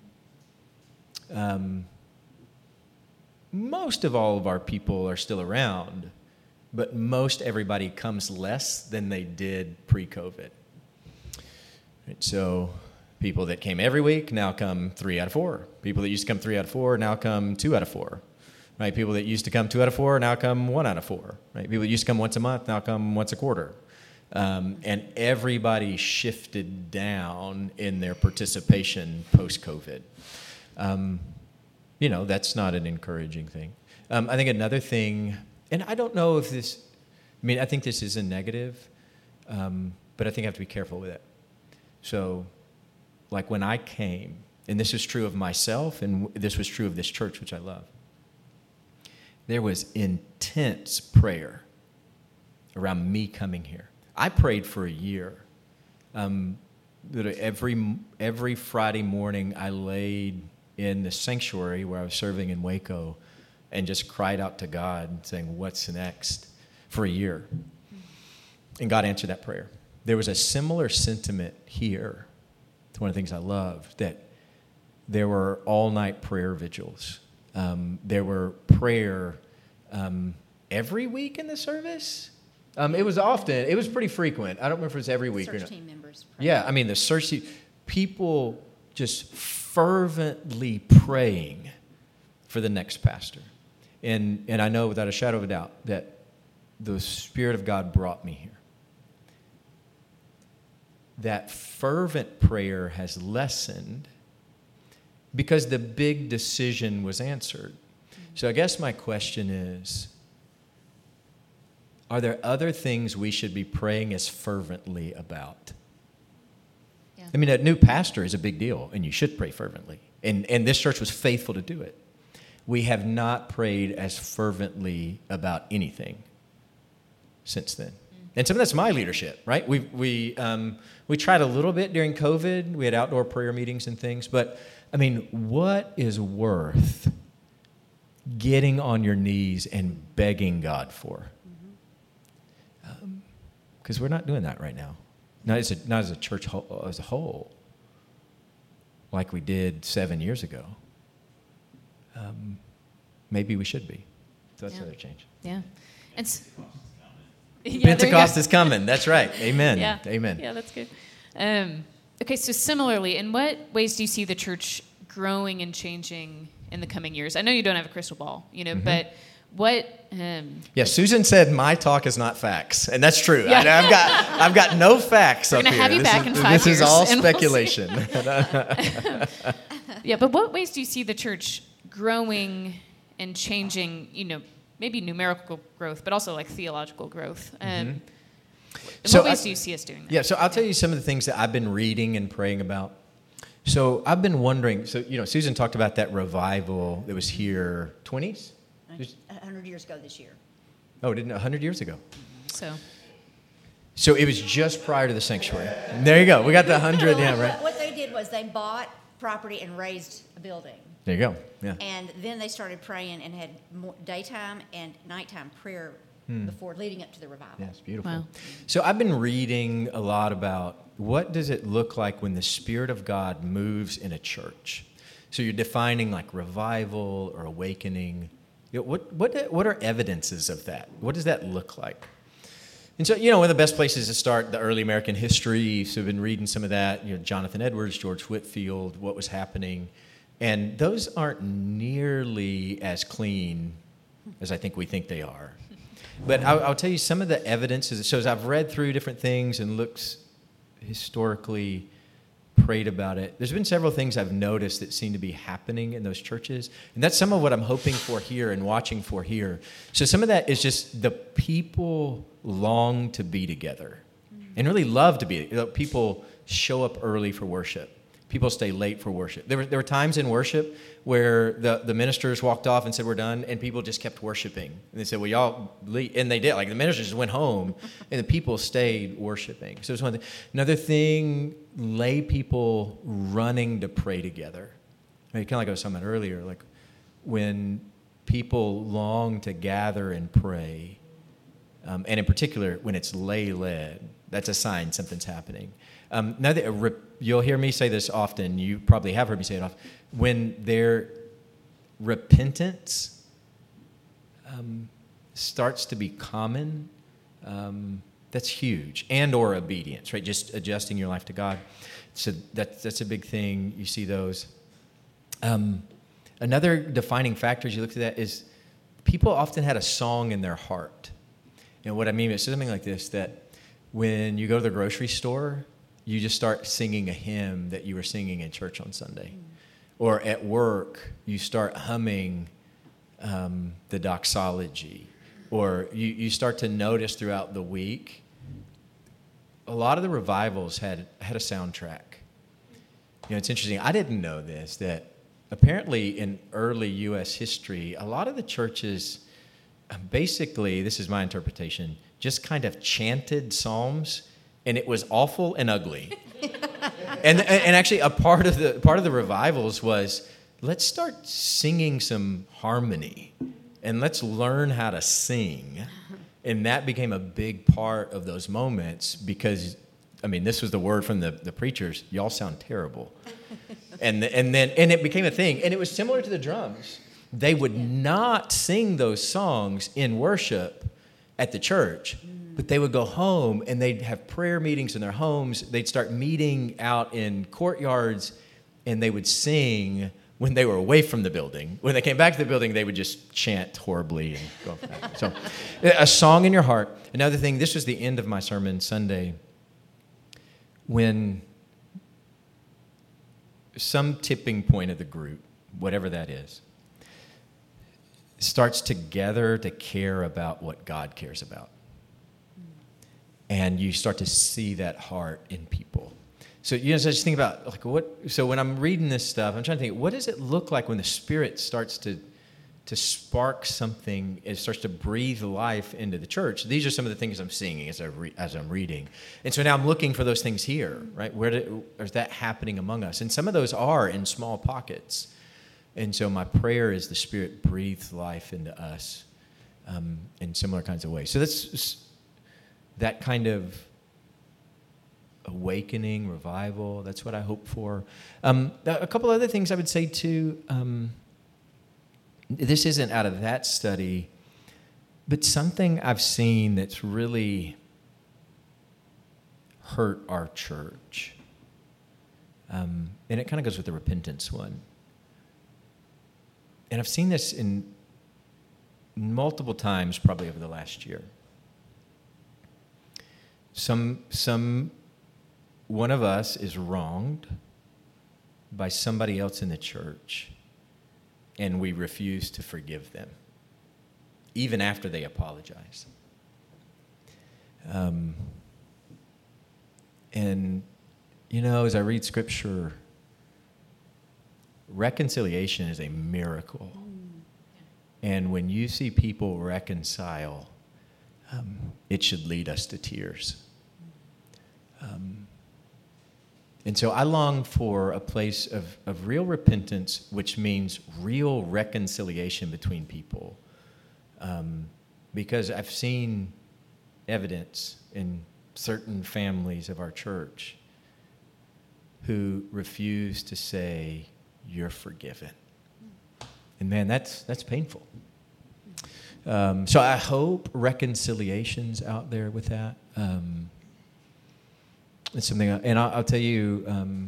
Most of all of our people are still around, but most everybody comes less than they did pre-COVID. Right, so people that came every week now come 3 out of 4. People that used to come 3 out of 4 now come 2 out of 4. Right? People that used to come 2 out of 4 now come 1 out of 4. Right? People that used to come once a month now come once a quarter. And everybody shifted down in their participation post-COVID. That's not an encouraging thing. I think another thing, and I don't know if this, I think this is a negative, but I think I have to be careful with it. So, like when I came, and this is true of myself, and this was true of this church, which I love, there was intense prayer around me coming here. I prayed for a year. Every Friday morning, I laid in the sanctuary where I was serving in Waco and just cried out to God, saying, what's next, for a year. And God answered that prayer. There was a similar sentiment here. It's one of the things I loved, that there were all-night prayer vigils. There were prayer every week in the service. It was pretty frequent. I don't remember if it was every week or not. Search team members. Pray. Yeah, the search team, people just fervently praying for the next pastor. And I know without a shadow of a doubt that the Spirit of God brought me here. That fervent prayer has lessened because the big decision was answered. So I guess my question is, are there other things we should be praying as fervently about? Yeah. A new pastor is a big deal, and you should pray fervently. And this church was faithful to do it. We have not prayed as fervently about anything since then. And some of that's my leadership, right? We tried a little bit during COVID. We had outdoor prayer meetings and things. But, what is worth getting on your knees and begging God for? Because we're not doing that right now. Not as a church as a whole, like we did 7 years ago. Maybe we should be. So that's another change. Yeah. And Pentecost is coming. That's right. Amen. Yeah. Amen. Yeah, that's good. Okay, so similarly, in what ways do you see the church growing and changing in the coming years? I know you don't have a crystal ball, but what? Yeah, Susan said my talk is not facts, and that's true. Yeah. I've got no facts up here. We're gonna have you back in 5 years. This is all speculation. Yeah, but what ways do you see the church growing and changing? Maybe numerical growth, but also like theological growth. In what ways do you see us doing that? Yeah, so I'll tell you some of the things that I've been reading and praying about. So I've been wondering, Susan talked about that revival that was here, 20s? 100 years ago this year. Oh, 100 years ago. So it was just prior to the sanctuary. There you go. We got the 100, yeah, right? What they did was they bought property and raised a building. There you go, yeah. And then they started praying and had more daytime and nighttime prayer before leading up to the revival. Yeah, it's beautiful. Wow. So I've been reading a lot about what does it look like when the Spirit of God moves in a church. So you're defining like revival or awakening. What are evidences of that? What does that look like? And so, one of the best places to start, the early American history. So I've been reading some of that, Jonathan Edwards, George Whitefield, what was happening. And those aren't nearly as clean as I think we think they are. But I'll tell you some of the evidence. So as I've read through different things and looked historically, prayed about it, there's been several things I've noticed that seem to be happening in those churches. And that's some of what I'm hoping for here and watching for here. So some of that is just the people long to be together and really love to be. People show up early for worship. People stay late for worship. There were times in worship where the ministers walked off and said, we're done, and people just kept worshiping. And they said, well, y'all leave. And they did. Like, the ministers just went home, and the people stayed worshiping. So it's one thing. Another thing, lay people running to pray together. Kind of like I was talking about earlier, like when people long to gather and pray, and in particular, when it's lay-led, that's a sign something's happening. You'll hear me say this often. You probably have heard me say it often. When their repentance starts to be common, that's huge. And or obedience, right? Just adjusting your life to God. So that's a big thing. You see those. Another defining factor as you look at that is people often had a song in their heart. And what I mean is something like this, that when you go to the grocery store, you just start singing a hymn that you were singing in church on Sunday. Or at work, you start humming the doxology. Or you start to notice throughout the week, a lot of the revivals had a soundtrack. It's interesting. I didn't know this, that apparently in early U.S. history, a lot of the churches, basically, this is my interpretation, just kind of chanted psalms, and it was awful and ugly. and actually, a part of the revivals was, let's start singing some harmony, and let's learn how to sing. And that became a big part of those moments because, this was the word from the preachers, y'all sound terrible. And it became a thing. And it was similar to the drums. They would not sing those songs in worship at the church, but they would go home and they'd have prayer meetings in their homes. They'd start meeting out in courtyards, and they would sing when they were away from the building. When they came back to the building, they would just chant horribly and go back. So, a song in your heart. Another thing, this was the end of my sermon Sunday, when some tipping point of the group, whatever that is, starts together to care about what God cares about. And you start to see that heart in people. So, so I just think about, so when I'm reading this stuff, I'm trying to think, what does it look like when the Spirit starts to spark something, it starts to breathe life into the church? These are some of the things I'm seeing as I'm reading. And so now I'm looking for those things here, right? Where is that happening among us? And some of those are in small pockets. And so my prayer is the Spirit breathes life into us in similar kinds of ways. So that's that kind of awakening, revival, that's what I hope for. A couple other things I would say too, this isn't out of that study, but something I've seen that's really hurt our church. And it kind of goes with the repentance one. And I've seen this in multiple times probably over the last year. One of us is wronged by somebody else in the church, and we refuse to forgive them, even after they apologize. And, as I read Scripture, reconciliation is a miracle. And when you see people reconcile, it should lead us to tears. And so I long for a place of real repentance, which means real reconciliation between people. Because I've seen evidence in certain families of our church who refuse to say, "You're forgiven." And man, that's painful. So I hope reconciliation's out there with that. It's something, and I'll tell you,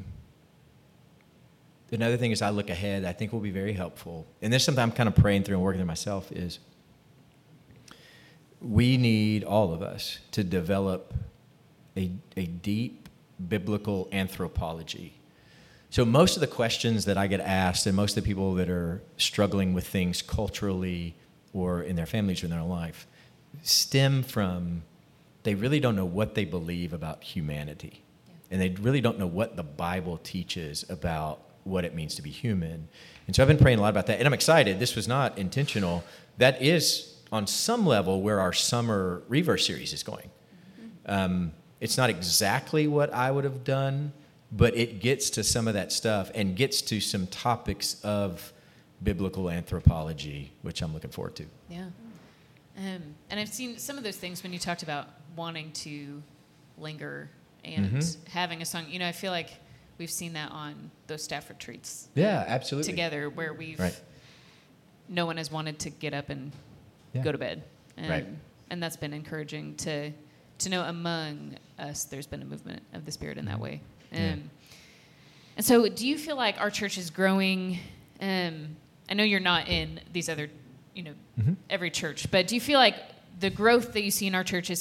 another thing is I look ahead, I think will be very helpful. And this is something I'm kind of praying through and working through myself is we need, all of us, to develop a deep biblical anthropology. So most of the questions that I get asked, and most of the people that are struggling with things culturally or in their families or in their life, stem from they really don't know what they believe about humanity. Yeah. And they really don't know what the Bible teaches about what it means to be human. And so I've been praying a lot about that. And I'm excited. This was not intentional. That is, on some level, where our summer Reverse series is going. It's not exactly what I would have done, but it gets to some of that stuff and gets to some topics of biblical anthropology, which I'm looking forward to. Yeah. And I've seen some of those things when you talked about wanting to linger and having a song. I feel like we've seen that on those staff retreats. Yeah, absolutely. Together, where no one has wanted to get up and go to bed. And that's been encouraging to know among us there's been a movement of the Spirit in that way. And so do you feel like our church is growing? I know you're not in these other, every church, but do you feel like the growth that you see in our church is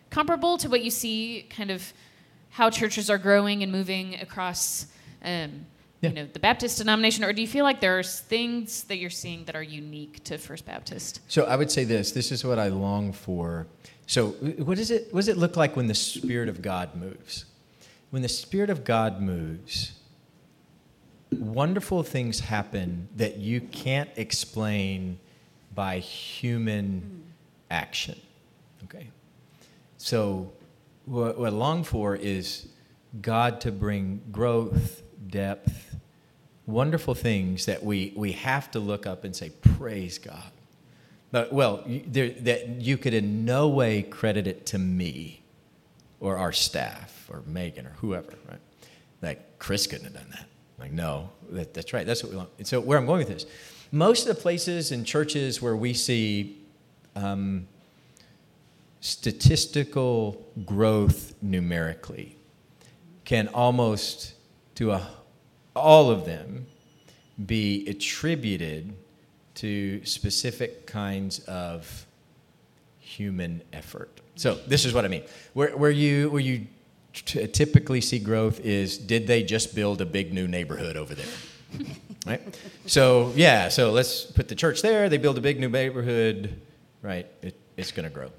comparable to what you see kind of how churches are growing and moving across the Baptist denomination, or do you feel like there's things that you're seeing that are unique to First Baptist? So I would say this is what I long for. So what does it look like when the Spirit of God moves? When the Spirit of God moves, wonderful things happen that you can't explain by human action. Okay? So what I long for is God to bring growth, depth, wonderful things that we have to look up and say, praise God. But, that you could in no way credit it to me or our staff or Megan or whoever, right? Like, Chris couldn't have done that. Like, no, that's right. That's what we want. And so where I'm going with this, most of the places and churches where we see statistical growth numerically can almost, all of them, be attributed to specific kinds of human effort. So this is what I mean. Where you typically see growth is, did they just build a big new neighborhood over there? Right? So let's put the church there. They build a big new neighborhood, right? It's going to grow.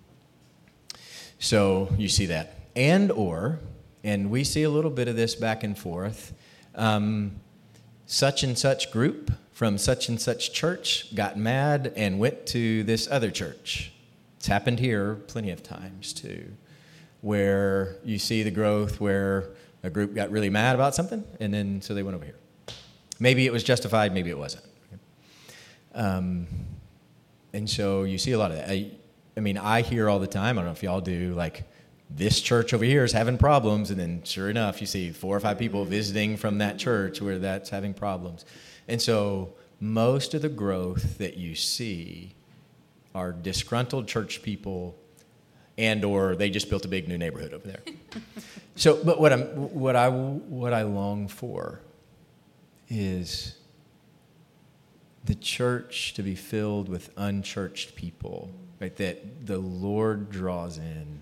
So you see that. And we see a little bit of this back and forth. Such and such group from such and such church got mad and went to this other church. It's happened here plenty of times too, where you see the growth where a group got really mad about something, and then so they went over here. Maybe it was justified, maybe it wasn't. And so you see a lot of that. I mean, I hear all the time, I don't know if y'all do, like, this church over here is having problems, and then sure enough, you see 4 or 5 people visiting from that church where that's having problems. And so most of the growth that you see are disgruntled church people, and or they just built a big new neighborhood over there. So, but what I long for is the church to be filled with unchurched people, right? That the Lord draws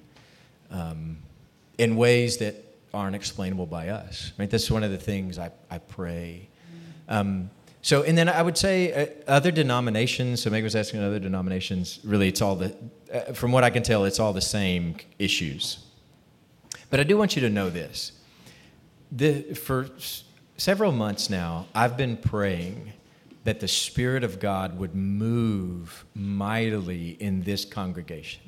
in ways that aren't explainable by us, right? That's one of the things I pray. So, and then I would say other denominations, so Meg was asking other denominations, really it's all from what I can tell, it's all the same issues. But I do want you to know this. For several months now, I've been praying that the Spirit of God would move mightily in this congregation.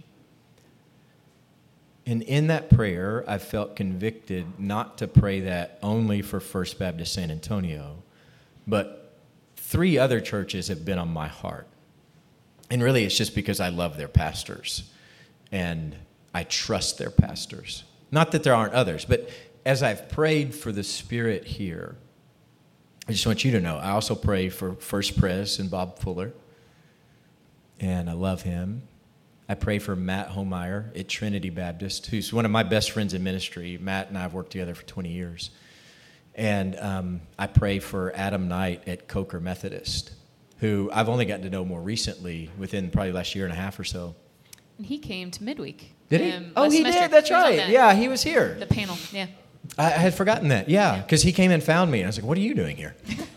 And in that prayer, I felt convicted not to pray that only for First Baptist San Antonio, but 3 other churches have been on my heart. And really, it's just because I love their pastors and I trust their pastors. Not that there aren't others, but as I've prayed for the Spirit here, I just want you to know, I also pray for First Pres and Bob Fuller, and I love him. I pray for Matt Homeyer at Trinity Baptist, who's one of my best friends in ministry. Matt and I have worked together for 20 years. And I pray for Adam Knight at Coker Methodist, who I've only gotten to know more recently, within probably the last year and a half or so. And he came to Midweek. Did he? Oh, he did. That's right. Yeah, he was here. The panel, yeah. I had forgotten that. Yeah, because he came and found me. And I was like, what are you doing here?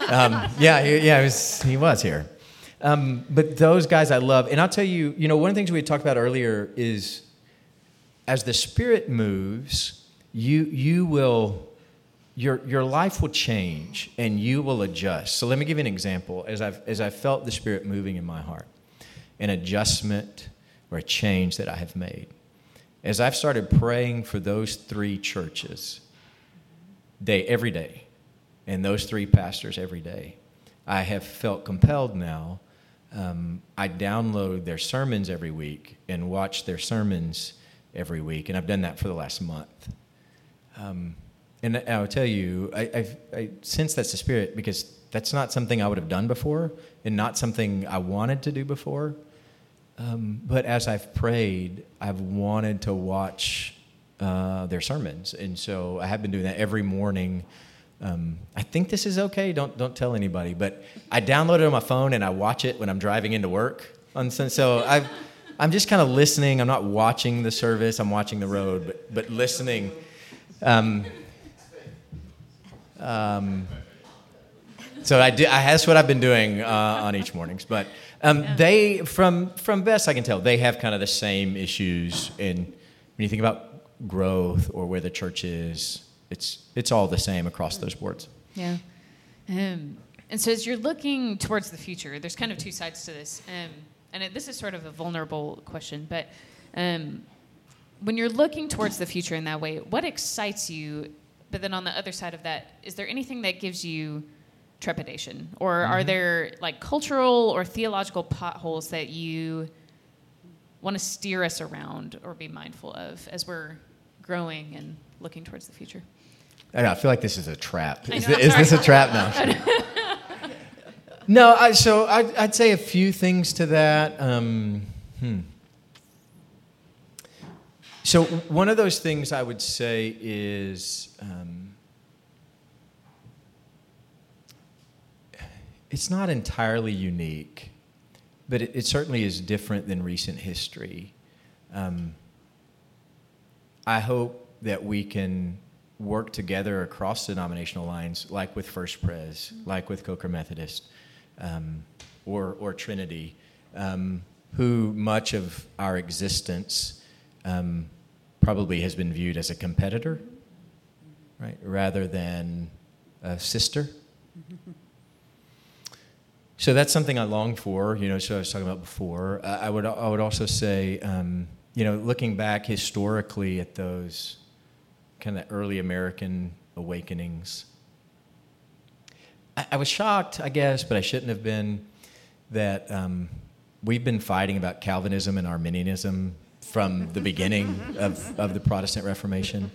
He was here. But those guys I love. And I'll tell you, one of the things we had talked about earlier is as the Spirit moves, you will... Your life will change and you will adjust. So let me give you an example. As I've felt the Spirit moving in my heart, an adjustment or a change that I have made. As I've started praying for those 3 churches every day, and those 3 pastors every day, I have felt compelled now. I download their sermons every week and watch their sermons every week, and I've done that for the last month. And I'll tell you, I sense that's the Spirit, because that's not something I would have done before and not something I wanted to do before. But as I've prayed, I've wanted to watch their sermons. And so I have been doing that every morning. I think this is okay. Don't tell anybody. But I download it on my phone and I watch it when I'm driving into work. So I'm just kind of listening. I'm not watching the service. I'm watching the road, but listening. So that's what I've been doing on each mornings. But they, from best I can tell, they have kind of the same issues. And when you think about growth or where the church is, it's all the same across those boards. Yeah. And so as you're looking towards the future, there's kind of two sides to this. This is sort of a vulnerable question, but when you're looking towards the future in that way, what excites you? But then on the other side of that, is there anything that gives you trepidation? Or are there like cultural or theological potholes that you want to steer us around or be mindful of as we're growing and looking towards the future? I feel like this is a trap. Is this a trap now? No, I'd say a few things to that. So one of those things I would say is it's not entirely unique, but it certainly is different than recent history. I hope that we can work together across denominational lines, like with First Pres, like with Coker Methodist, or Trinity, who much of our existence probably has been viewed as a competitor, right, rather than a sister. So that's something I long for, so I was talking about before. I would also say, looking back historically at those kind of early American awakenings, I was shocked, I guess, but I shouldn't have been, that we've been fighting about Calvinism and Arminianism from the beginning of the Protestant Reformation.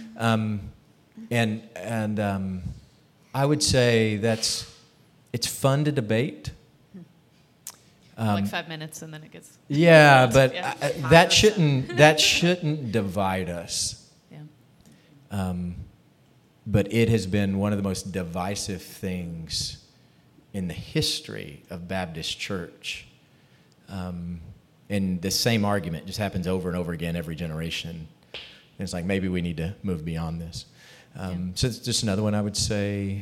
And I would say it's fun to debate. Like 5 minutes and then it gets... Yeah, but that shouldn't divide us. Yeah. But it has been one of the most divisive things in the history of Baptist Church. And the same argument just happens over and over again every generation. And it's like, maybe we need to move beyond this. So it's just another one I would say.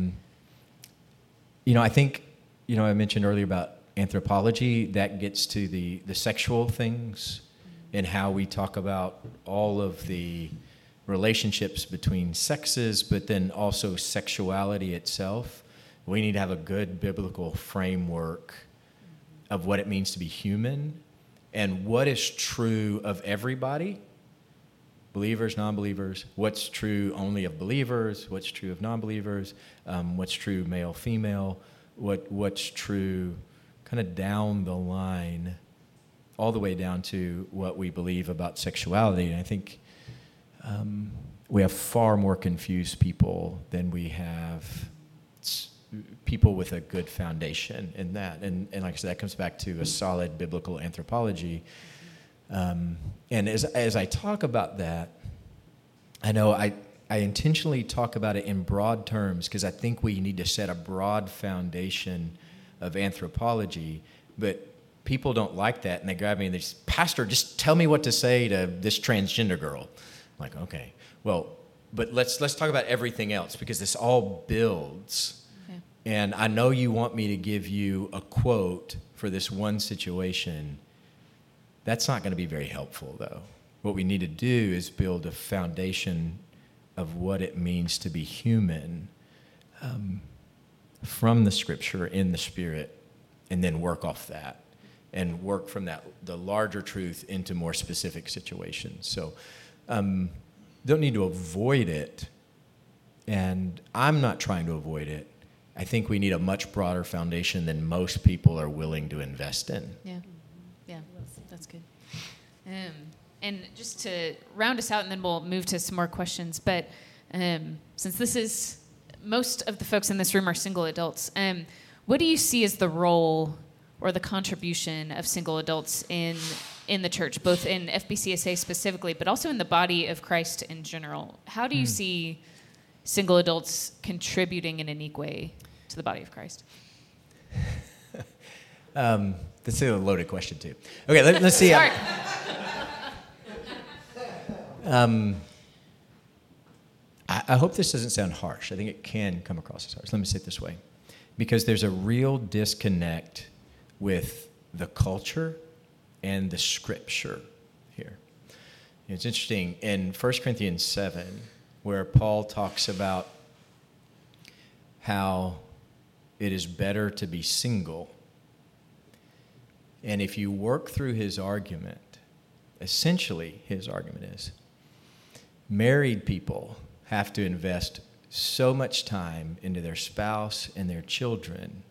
I think, I mentioned earlier about anthropology. That gets to the sexual things and how we talk about all of the relationships between sexes, but then also sexuality itself. We need to have a good biblical framework of what it means to be human and what is true of everybody, believers, non-believers, what's true only of believers, what's true of non-believers, what's true male, female, what's true kind of down the line, all the way down to what we believe about sexuality. And I think we have far more confused people than we have people with a good foundation in that. And like I said, that comes back to a solid biblical anthropology. And as I talk about that, I know I intentionally talk about it in broad terms because I think we need to set a broad foundation of anthropology, but people don't like that, and they grab me and they say, "Pastor, just tell me what to say to this transgender girl." I'm like, okay, well, but let's talk about everything else because this all builds. Okay. And I know you want me to give you a quote for this one situation. That's not going to be very helpful, though. What we need to do is build a foundation of what it means to be human from the Scripture in the Spirit, and then work off that and work from that, the larger truth, into more specific situations. So don't need to avoid it, and I'm not trying to avoid it. I think we need a much broader foundation than most people are willing to invest in. Yeah, that's good. And just to round us out, and then we'll move to some more questions, but since this is, most of the folks in this room are single adults, what do you see as the role or the contribution of single adults in the church, both in FBCSA specifically, but also in the body of Christ in general? How do you see single adults contributing in a unique way to the body of Christ? That's a loaded question, too. Okay, let's see. Sorry. I hope this doesn't sound harsh. I think it can come across as harsh. Let me say it this way. Because there's a real disconnect with the culture and the scripture here. It's interesting. In 1 Corinthians 7, where Paul talks about how it is better to be single, and if you work through his argument, essentially his argument is married people have to invest so much time into their spouse and their children,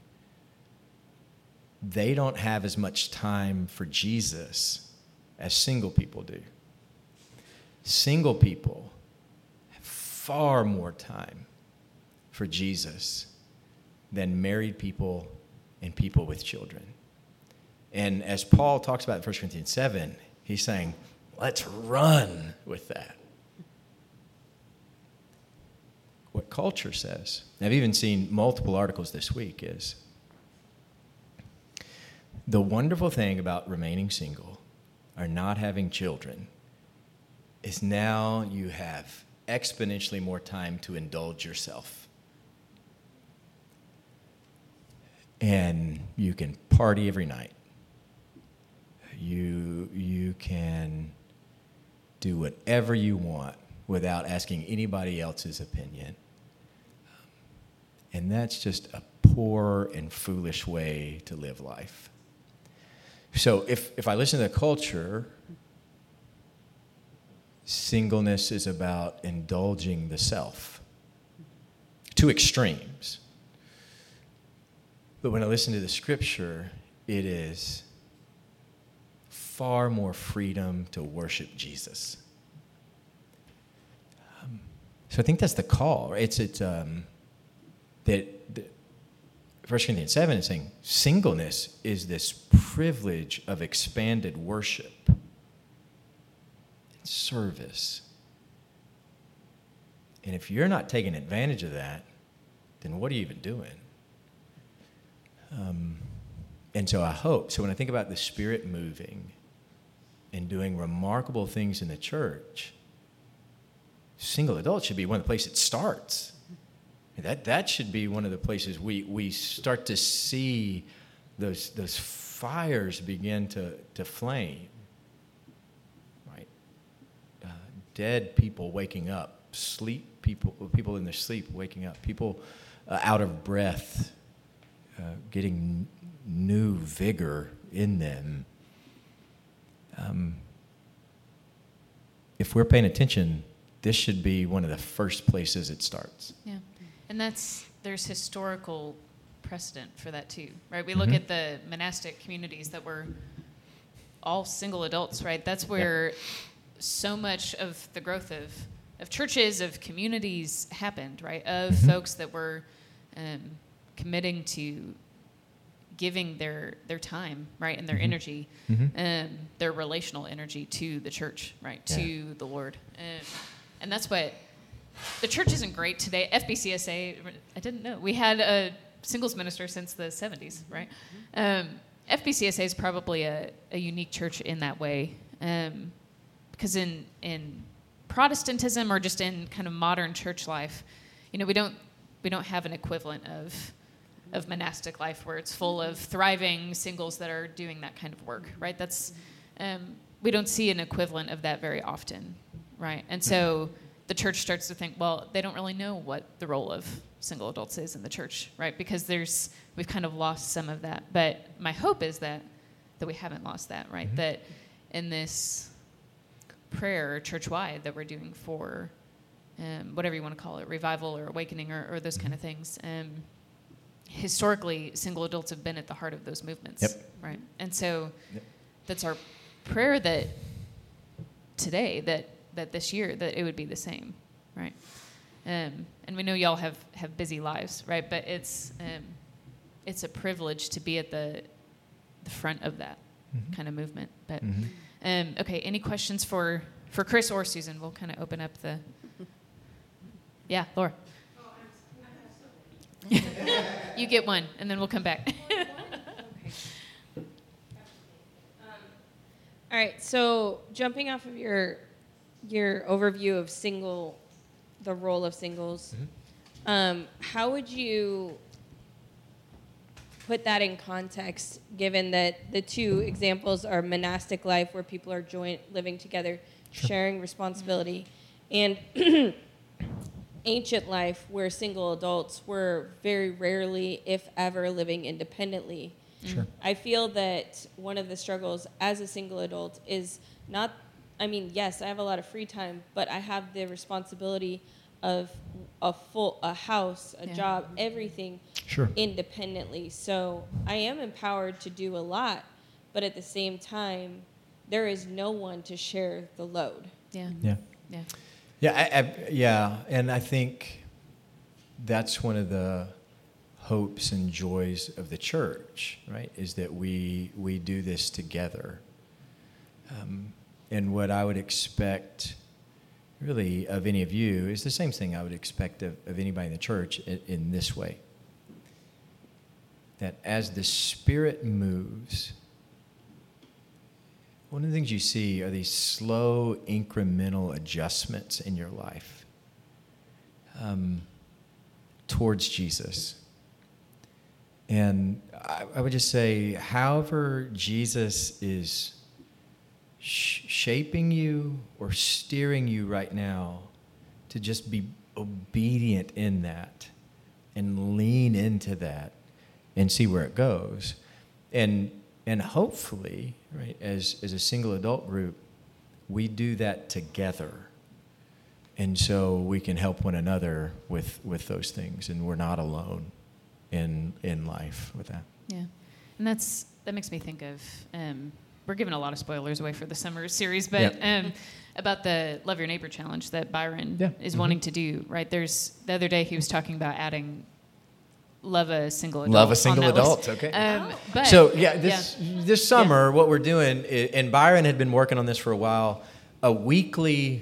they don't have as much time for Jesus as single people do. Single people have far more time for Jesus than married people and people with children. And as Paul talks about in 1 Corinthians 7, he's saying, let's run with that. What culture says, and I've even seen multiple articles this week, is the wonderful thing about remaining single or not having children is now you have exponentially more time to indulge yourself. And you can party every night. You can do whatever you want without asking anybody else's opinion. And that's just a poor and foolish way to live life. So if I listen to the culture, singleness is about indulging the self. Two extremes. But when I listen to the scripture, it is far more freedom to worship Jesus. So I think that's the call. It's that 1 Corinthians 7 is saying singleness is this privilege of expanded worship and service. And if you're not taking advantage of that, then what are you even doing? And so I hope, so when I think about the Spirit moving and doing remarkable things in the church, single adults should be one of the places it starts. That should be one of the places we start to see those fires begin to flame. Right? Dead people waking up, people in their sleep waking up, people out of breath, getting new vigor in them. If we're paying attention, this should be one of the first places it starts. Yeah. And there's historical precedent for that too, right? We look at the monastic communities that were all single adults, right? That's where so much of the growth of churches, of communities happened, right? Of folks that were committing to giving their time, right, and their energy, their relational energy to the church, right, to the Lord. And that's what, the church isn't great today. FBCSA, I didn't know. We had a singles minister since the 70s, right? FBCSA is probably a unique church in that way. Because in Protestantism or just in kind of modern church life, we don't have an equivalent of monastic life where it's full of thriving singles that are doing that kind of work, right? That's we don't see an equivalent of that very often, right? And so the church starts to think, well, they don't really know what the role of single adults is in the church, right? Because we've kind of lost some of that. But my hope is that we haven't lost that, right? That in this prayer church-wide that we're doing for whatever you want to call it, revival or awakening or those kind of things, historically, single adults have been at the heart of those movements, right? And so that's our prayer that today, that this year, that it would be the same, right? And we know y'all have busy lives, right? But it's a privilege to be at the front of that kind of movement. But okay, any questions for Chris or Susan? We'll kind of open up the. Yeah, Laura. You get one, and then we'll come back. All right, so jumping off of your overview of the role of singles, how would you put that in context, given that the two examples are monastic life, where people are living together, sharing responsibility, and ancient life, where single adults were very rarely, if ever, living independently? Sure. I feel that one of the struggles as a single adult is not, yes, I have a lot of free time, but I have the responsibility of a house, a job, everything independently. So I am empowered to do a lot, but at the same time, there is no one to share the load. Yeah. Yeah. Yeah. Yeah, and I think that's one of the hopes and joys of the church, right? Is that we do this together. And what I would expect, really, of any of you is the same thing I would expect of anybody in the church in this way. That as the Spirit moves, one of the things you see are these slow, incremental adjustments in your life towards Jesus. And I would just say, however Jesus is shaping you or steering you right now, to just be obedient in that and lean into that and see where it goes. And hopefully, right, as a single adult group, we do that together. And so we can help one another with those things, and we're not alone in life with that. Yeah. And that makes me think of, we're giving a lot of spoilers away for the summer series, but about the Love Your Neighbor challenge that Byron is wanting to do, right? The other day he was talking about adding love a single adult. Love a single on that adult, list. okay. But, so, this summer, what we're doing, and Byron had been working on this for a while, a weekly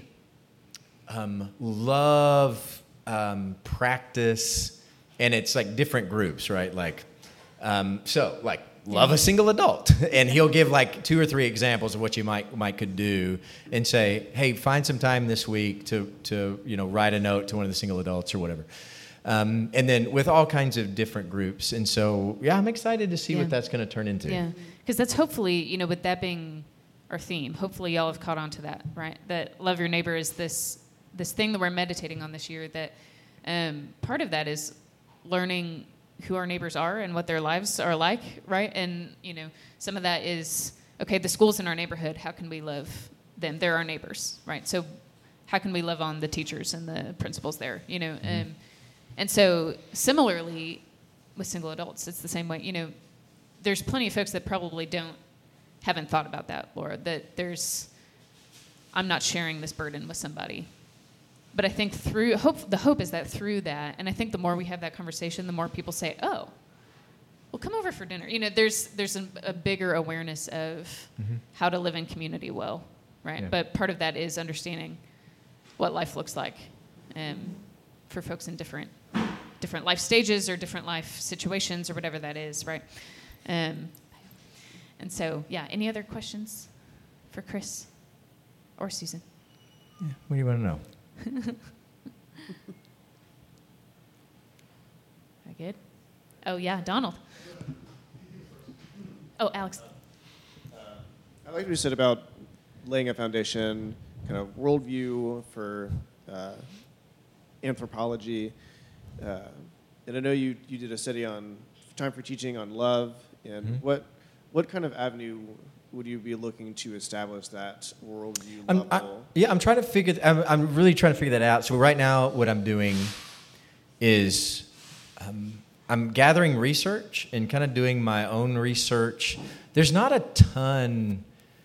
love practice, and it's like different groups, right? Like, love a single adult, and he'll give like 2 or 3 examples of what you might could do, and say, hey, find some time this week to write a note to one of the single adults or whatever. And then with all kinds of different groups. And so, I'm excited to see what that's going to turn into. Yeah, because that's hopefully, with that being our theme, hopefully y'all have caught on to that, right? That love your neighbor is this thing that we're meditating on this year, that part of that is learning who our neighbors are and what their lives are like, right? And, some of that is, okay, the schools in our neighborhood, how can we love them? They're our neighbors, right? So how can we love on the teachers and the principals there, And so similarly with single adults, it's the same way. There's plenty of folks that probably haven't thought about that, Laura, that I'm not sharing this burden with somebody. But I think the hope is that through that, and I think the more we have that conversation, the more people say, oh, well, come over for dinner. There's a bigger awareness of how to live in community well, right? Yeah. But part of that is understanding what life looks like for folks in different life stages or different life situations or whatever that is, right? And so, any other questions for Chris or Susan? Yeah, what do you want to know? Very good. Oh, yeah, Donald. Oh, Alex. I like what you said about laying a foundation, kind of worldview for anthropology. And I know you did a study on time for teaching on love, and what kind of avenue would you be looking to establish that worldview level? I'm really trying to figure that out. So right now, what I'm doing is I'm gathering research and kind of doing my own research. There's not a ton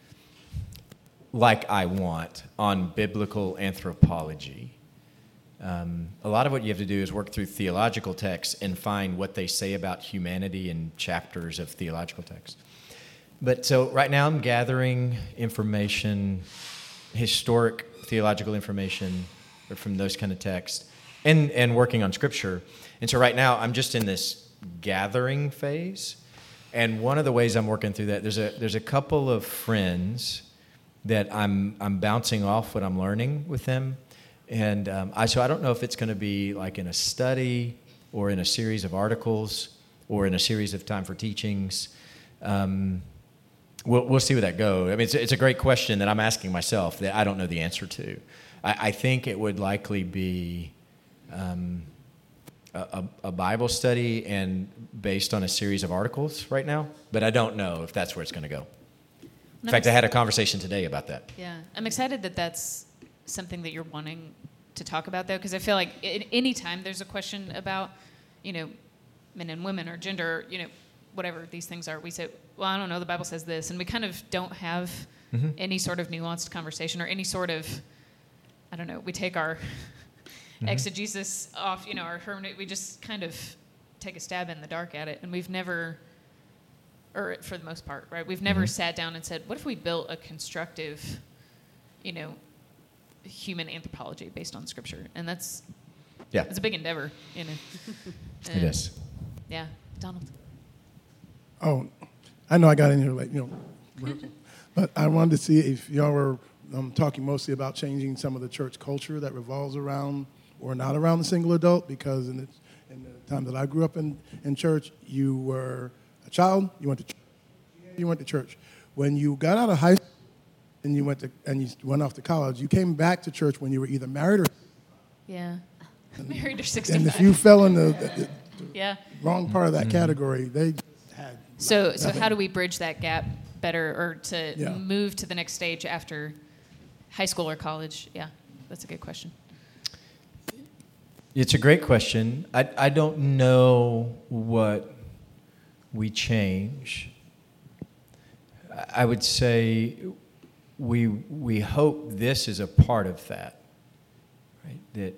like I want on biblical anthropology. A lot of what you have to do is work through theological texts and find what they say about humanity in chapters of theological texts. But so right now I'm gathering information, historic theological information from those kind of texts, and working on Scripture. And so right now I'm just in this gathering phase. And one of the ways I'm working through that, there's a couple of friends that I'm bouncing off what I'm learning with them. And so I don't know if it's going to be like in a study or in a series of articles or in a series of time for teachings. We'll see where that goes. I mean, it's a great question that I'm asking myself that I don't know the answer to. I think it would likely be a Bible study and based on a series of articles right now, but I don't know if that's where it's going to go. In fact, I had a conversation today about that. Yeah, I'm excited that that's something that you're wanting to talk about, though, because I feel like any time there's a question about, men and women or gender, whatever these things are, we say, well, I don't know, the Bible says this, and we kind of don't have any sort of nuanced conversation or any sort of, I don't know, we take our exegesis off, our hermeneutic, we just kind of take a stab in the dark at it, and we've never, or for the most part, right, we've never sat down and said, what if we built a constructive, human anthropology based on Scripture? And it's a big endeavor, It is. Yeah, Donald. Oh, I know I got in here late, but I wanted to see if y'all were talking mostly about changing some of the church culture that revolves around or not around the single adult, because in the time that I grew up in church, you were a child, you went to church. When you got out of high school and you went off to college, you came back to church when you were either married or married or 65. And if you fell in the wrong part of that Mm-hmm. category, they had So how do we bridge that gap better, or to move to the next stage after high school or college? Yeah, that's a good question. It's a great question. I don't know what we change. I would say we hope this is a part of that, right? That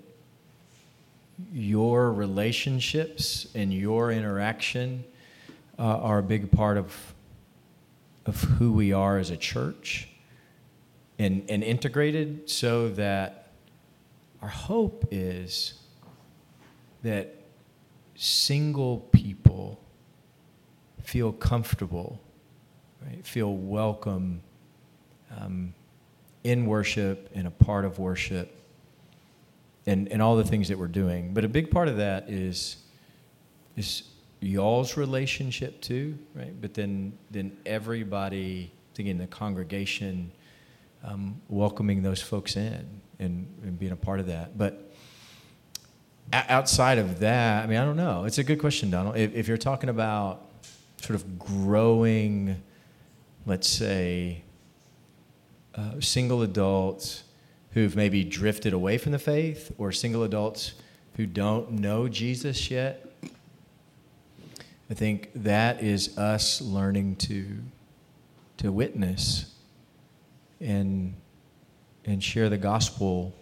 your relationships and your interaction are a big part of who we are as a church, and integrated, so that our hope is that single people feel comfortable, right? Feel welcome in worship and a part of worship, and all the things that we're doing. But a big part of that is y'all's relationship too, right? But then everybody, in the congregation, welcoming those folks in and being a part of that. But outside of that, I mean, I don't know. It's a good question, Donald. If you're talking about sort of growing, let's say, single adults who've maybe drifted away from the faith, or single adults who don't know Jesus yet, I think that is us learning to witness and share the gospel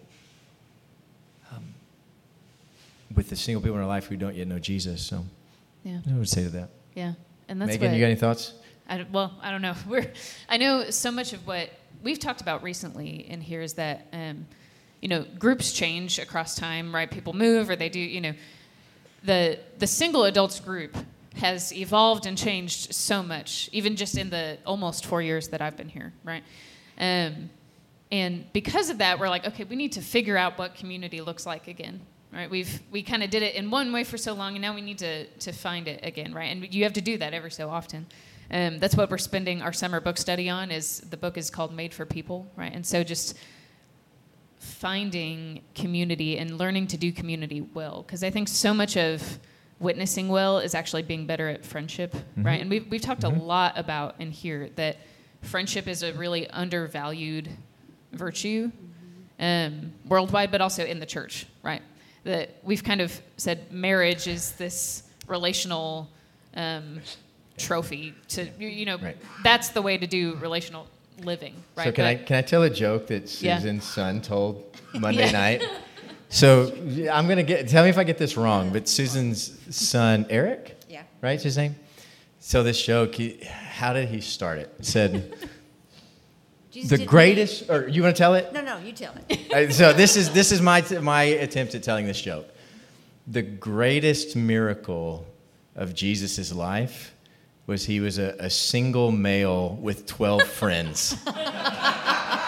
with the single people in our life who don't yet know Jesus. So, I would say to that. Yeah, and that's Megan, you got any thoughts? I don't know. I know so much of what we've talked about recently in here is that, groups change across time, right? People move, or they do, the single adults group has evolved and changed so much, even just in the almost 4 years that I've been here, right? And because of that, we're like, okay, we need to figure out what community looks like again, right? We kind of did it in one way for so long, and now we need to find it again, right? And you have to do that every so often. That's what we're spending our summer book study on. The book is called Made for People, right? And so just finding community and learning to do community well, because I think so much of witnessing well is actually being better at friendship, right? And we've talked a lot about in here that friendship is a really undervalued virtue worldwide, but also in the church, right? That we've kind of said marriage is this relational trophy to, Right. That's the way to do relational living, right? So can I tell a joke that Susan's son told Monday Yeah. night? So I'm gonna tell me if I get this wrong, but Susan's son Eric, right, is his name? So this joke, how did he start it? It said, the greatest, or you want to tell it? No, you tell it. So this is my attempt at telling this joke. The greatest miracle of Jesus' life was he was a single male with 12 friends.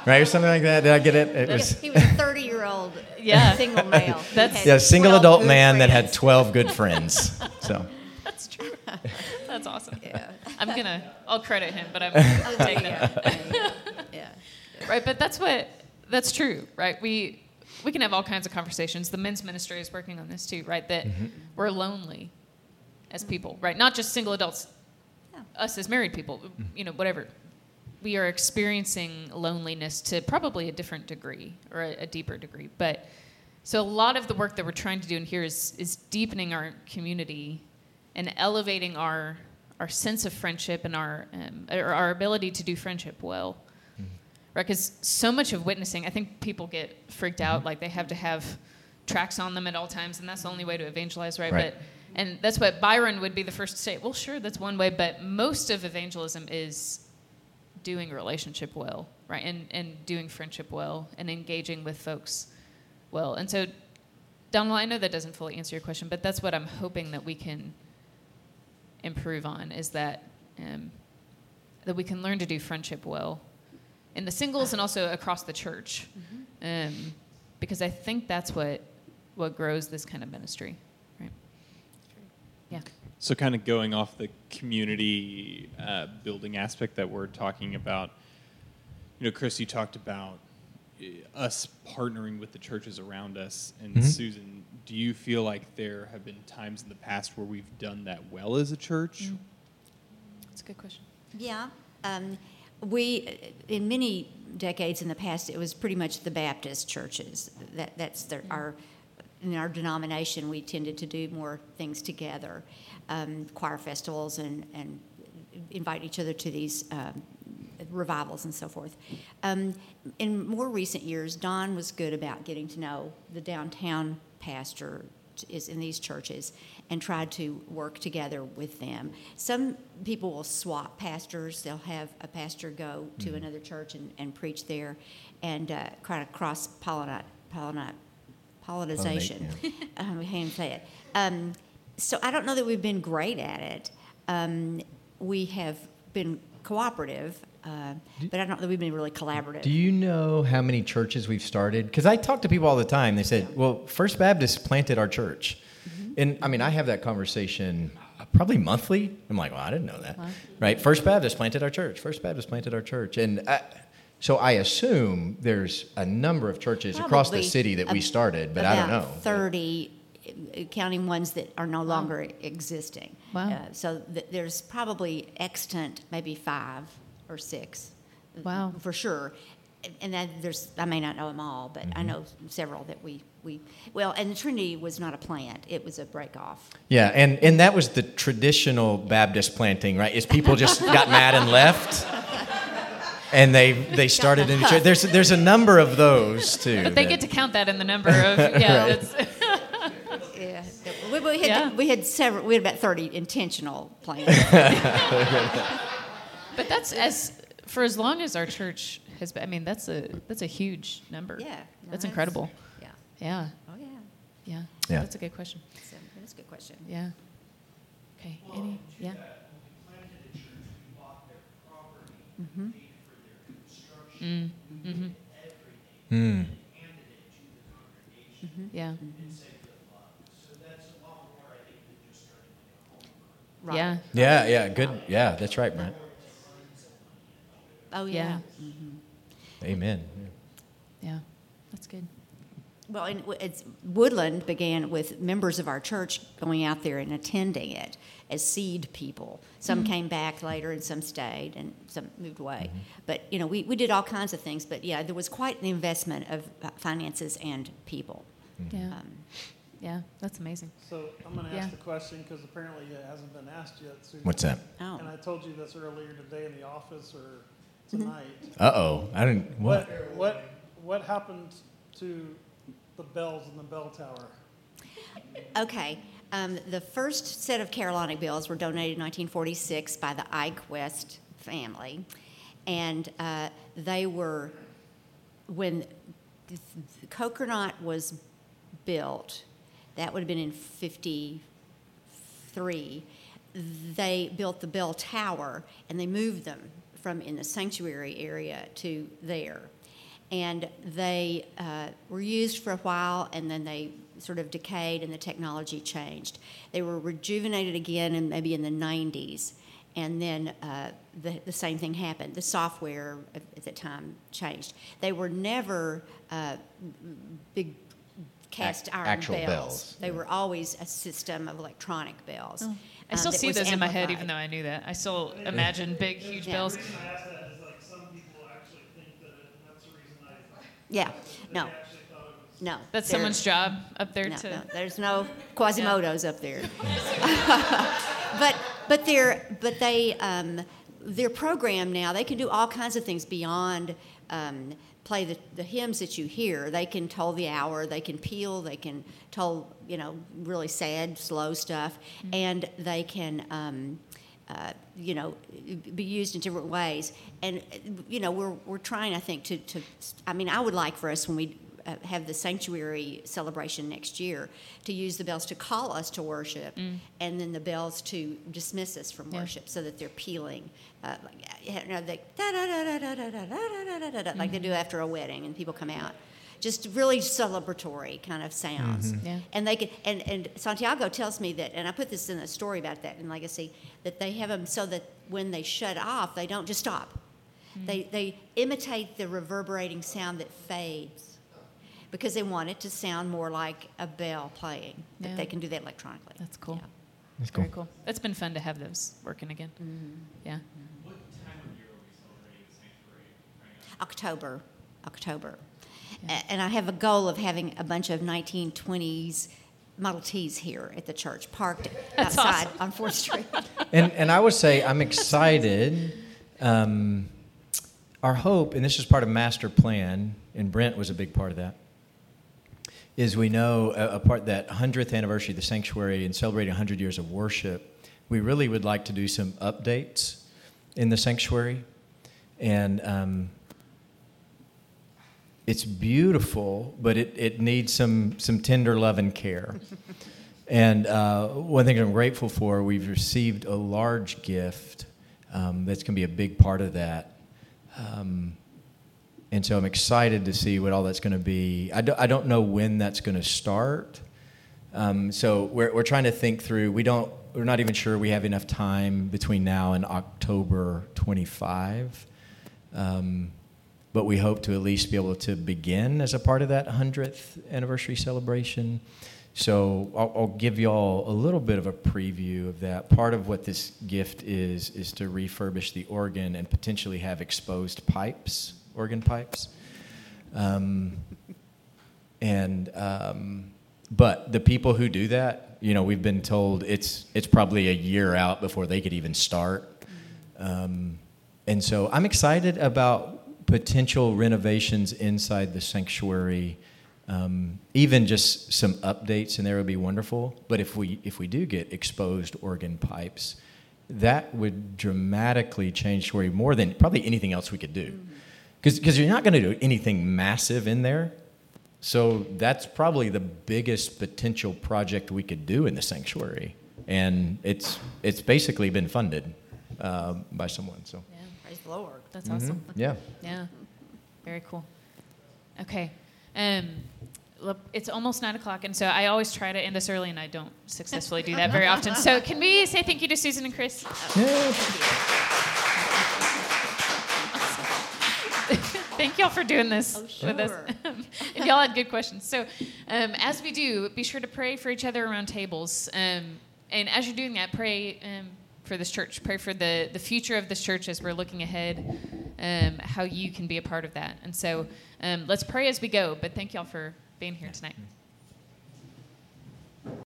right, or something like that. Did I get it? It was He was a 30-year-old Yeah. single male. He That's- had yeah, single 12 adult good man that had friends. 12 good friends. So That's true. That's awesome. Yeah. I'll credit him, but I'm Oh, there taking you it. go. Yeah. Right, but that's true, right? We can have all kinds of conversations. The men's ministry is working on this too, right? That we're lonely as people, right? Not just single adults, us as married people, whatever. We are experiencing loneliness to probably a different degree or a deeper degree. But so a lot of the work that we're trying to do in here is deepening our community and elevating our sense of friendship and our ability to do friendship well. Right, because so much of witnessing, I think people get freaked out, like they have to have tracks on them at all times, and that's the only way to evangelize, right? And that's what Byron would be the first to say. Well, sure, that's one way, but most of evangelism is doing a relationship well, right? And doing friendship well and engaging with folks well. And so, Donald, I know that doesn't fully answer your question, but that's what I'm hoping that we can improve on, is that we can learn to do friendship well in the singles and also across the church, because I think that's what grows this kind of ministry, right? Yeah. So kind of going off the community building aspect that we're talking about, Chris, you talked about us partnering with the churches around us, and Susan, do you feel like there have been times in the past where we've done that well as a church? That's a good question. Yeah. We, in many decades in the past, it was pretty much the Baptist churches. In our denomination, we tended to do more things together, choir festivals, and invite each other to these revivals and so forth. In more recent years, Don was good about getting to know the downtown pastor is in these churches and tried to work together with them. Some people will swap pastors. They'll have a pastor go to another church and preach there, and kind of cross-pollination. I can't even say it. So I don't know that we've been great at it. We have been cooperative, but I don't know that we've been really collaborative. do you know how many churches we've started? Because I talk to people all the time. They said, well, First Baptist planted our church. And, I have that conversation probably monthly. I'm like, well, I didn't know that. Right? First Baptist planted our church. First Baptist planted our church. And so I assume there's a number of churches across the Probably city that we started, but I don't know. About 30, counting ones that are no longer existing. Wow. So there's probably extant maybe 5 or 6. Wow. For sure. And then I may not know them all, but I know several that we and the Trinity was not a plant; it was a break off. Yeah, and that was the traditional Baptist planting, right? Is people just got mad and left, and they started in the church. There's a number of those too. But they get to count that in the number of, yeah. Yeah, we had several. We had about 30 intentional plants. But that's for as long as our church has been. That's a huge number. Yeah, That's incredible. Yeah. Yeah. Oh yeah. Yeah. Yeah. That's a good question. That's a good question. Yeah. Okay. Any? Yeah. Planted a church, we bought their property, paid for their construction, we did everything, and handed it to the congregation Yeah. and said good luck. So that's a lot more, I think, than just starting like a home. Yeah. Yeah, good. Yeah, that's right, Brent. Oh Yeah. yeah. Amen. Yeah. That's good. Well, and Woodland began with members of our church going out there and attending it as seed people. Some came back later, and some stayed, and some moved away. But we did all kinds of things. But yeah, there was quite an investment of finances and people. Yeah. Yeah. That's amazing. So I'm going to Yeah. ask the question because apparently it hasn't been asked yet. Susan. What's that? Oh. And I told you this earlier today in the office or tonight. Uh-oh. I didn't. What? What happened to the bells in the bell tower? Okay. The first set of Carolina bells were donated in 1946 by the Ike West family. And they were, when the Coconut was built, that would have been in 53, they built the bell tower and they moved them from in the sanctuary area to there. and they were used for a while, and then they sort of decayed, and the technology changed. They were rejuvenated again, and maybe in the 90s, and then the same thing happened. The software at the time changed. They were never big cast iron actual bells. bells. They were always a system of electronic bells. I still that see was those in my head, amplified. even though I knew that. I still imagine big, huge Yeah. bells. The reason I asked that is like some people actually think that that's the reason I Yeah, no, they actually thought it was. no. That's they're- someone's job up there No, to. no, there's no Quasimodos up there. but they're programmed now. They can do all kinds of things beyond play the hymns that you hear. They can toll the hour. They can peal. They can toll really sad, slow stuff, and they can. Be used in different ways, and we're trying, I think, to. I mean, I would like for us when we have the sanctuary celebration next year to use the bells to call us to worship, and then the bells to dismiss us from worship, so that they're pealing, like they do after a wedding, and people come out. Just really celebratory kind of sounds. Yeah. And they can, and Santiago tells me that, and I put this in a story about that in Legacy, that they have them so that when they shut off, they don't just stop. They imitate the reverberating sound that fades, because they want it to sound more like a bell playing. But Yeah. they can do that electronically. That's cool. Yeah. That's cool. Very cool. It's been fun to have those working again. Yeah. What time of year are we celebrating the sanctuary? October. And I have a goal of having a bunch of 1920s Model Ts here at the church, parked That's outside awesome. on 4th Street. And I would say I'm excited. Our hope, and this is part of master plan, and Brent was a big part of that, is we know a part that 100th anniversary of the sanctuary and celebrating 100 years of worship, we really would like to do some updates in the sanctuary. And it's beautiful, but it needs some tender love and care. And one thing I'm grateful for, we've received a large gift that's going to be a big part of that. And so I'm excited to see what all that's going to be. I don't know when that's going to start. So we're trying to think through. We're not even sure we have enough time between now and October 25. But we hope to at least be able to begin as a part of that 100th anniversary celebration. So I'll give you all a little bit of a preview of that. Part of what this gift is to refurbish the organ and potentially have exposed pipes, organ pipes. But the people who do that, we've been told it's probably a year out before they could even start. And so I'm excited about potential renovations inside the sanctuary. Even just some updates in there would be wonderful. But if we do get exposed organ pipes, that would dramatically change Sanctuary more than probably anything else we could do. Because you're not going to do anything massive in there. So that's probably the biggest potential project we could do in the sanctuary. And it's basically been funded by someone. So. Yeah. Praise the Lord. That's awesome. Yeah. Yeah. Very cool. Okay. Look, it's almost 9:00, and so I always try to end us early, and I don't successfully do that very often. So can we say thank you to Susan and Chris? Thank y'all for doing this with us. And y'all had good questions. So as we do, be sure to pray for each other around tables. And as you're doing that, pray for this church. Pray for the future of this church as we're looking ahead, how you can be a part of that. And so let's pray as we go. But thank y'all for being here tonight.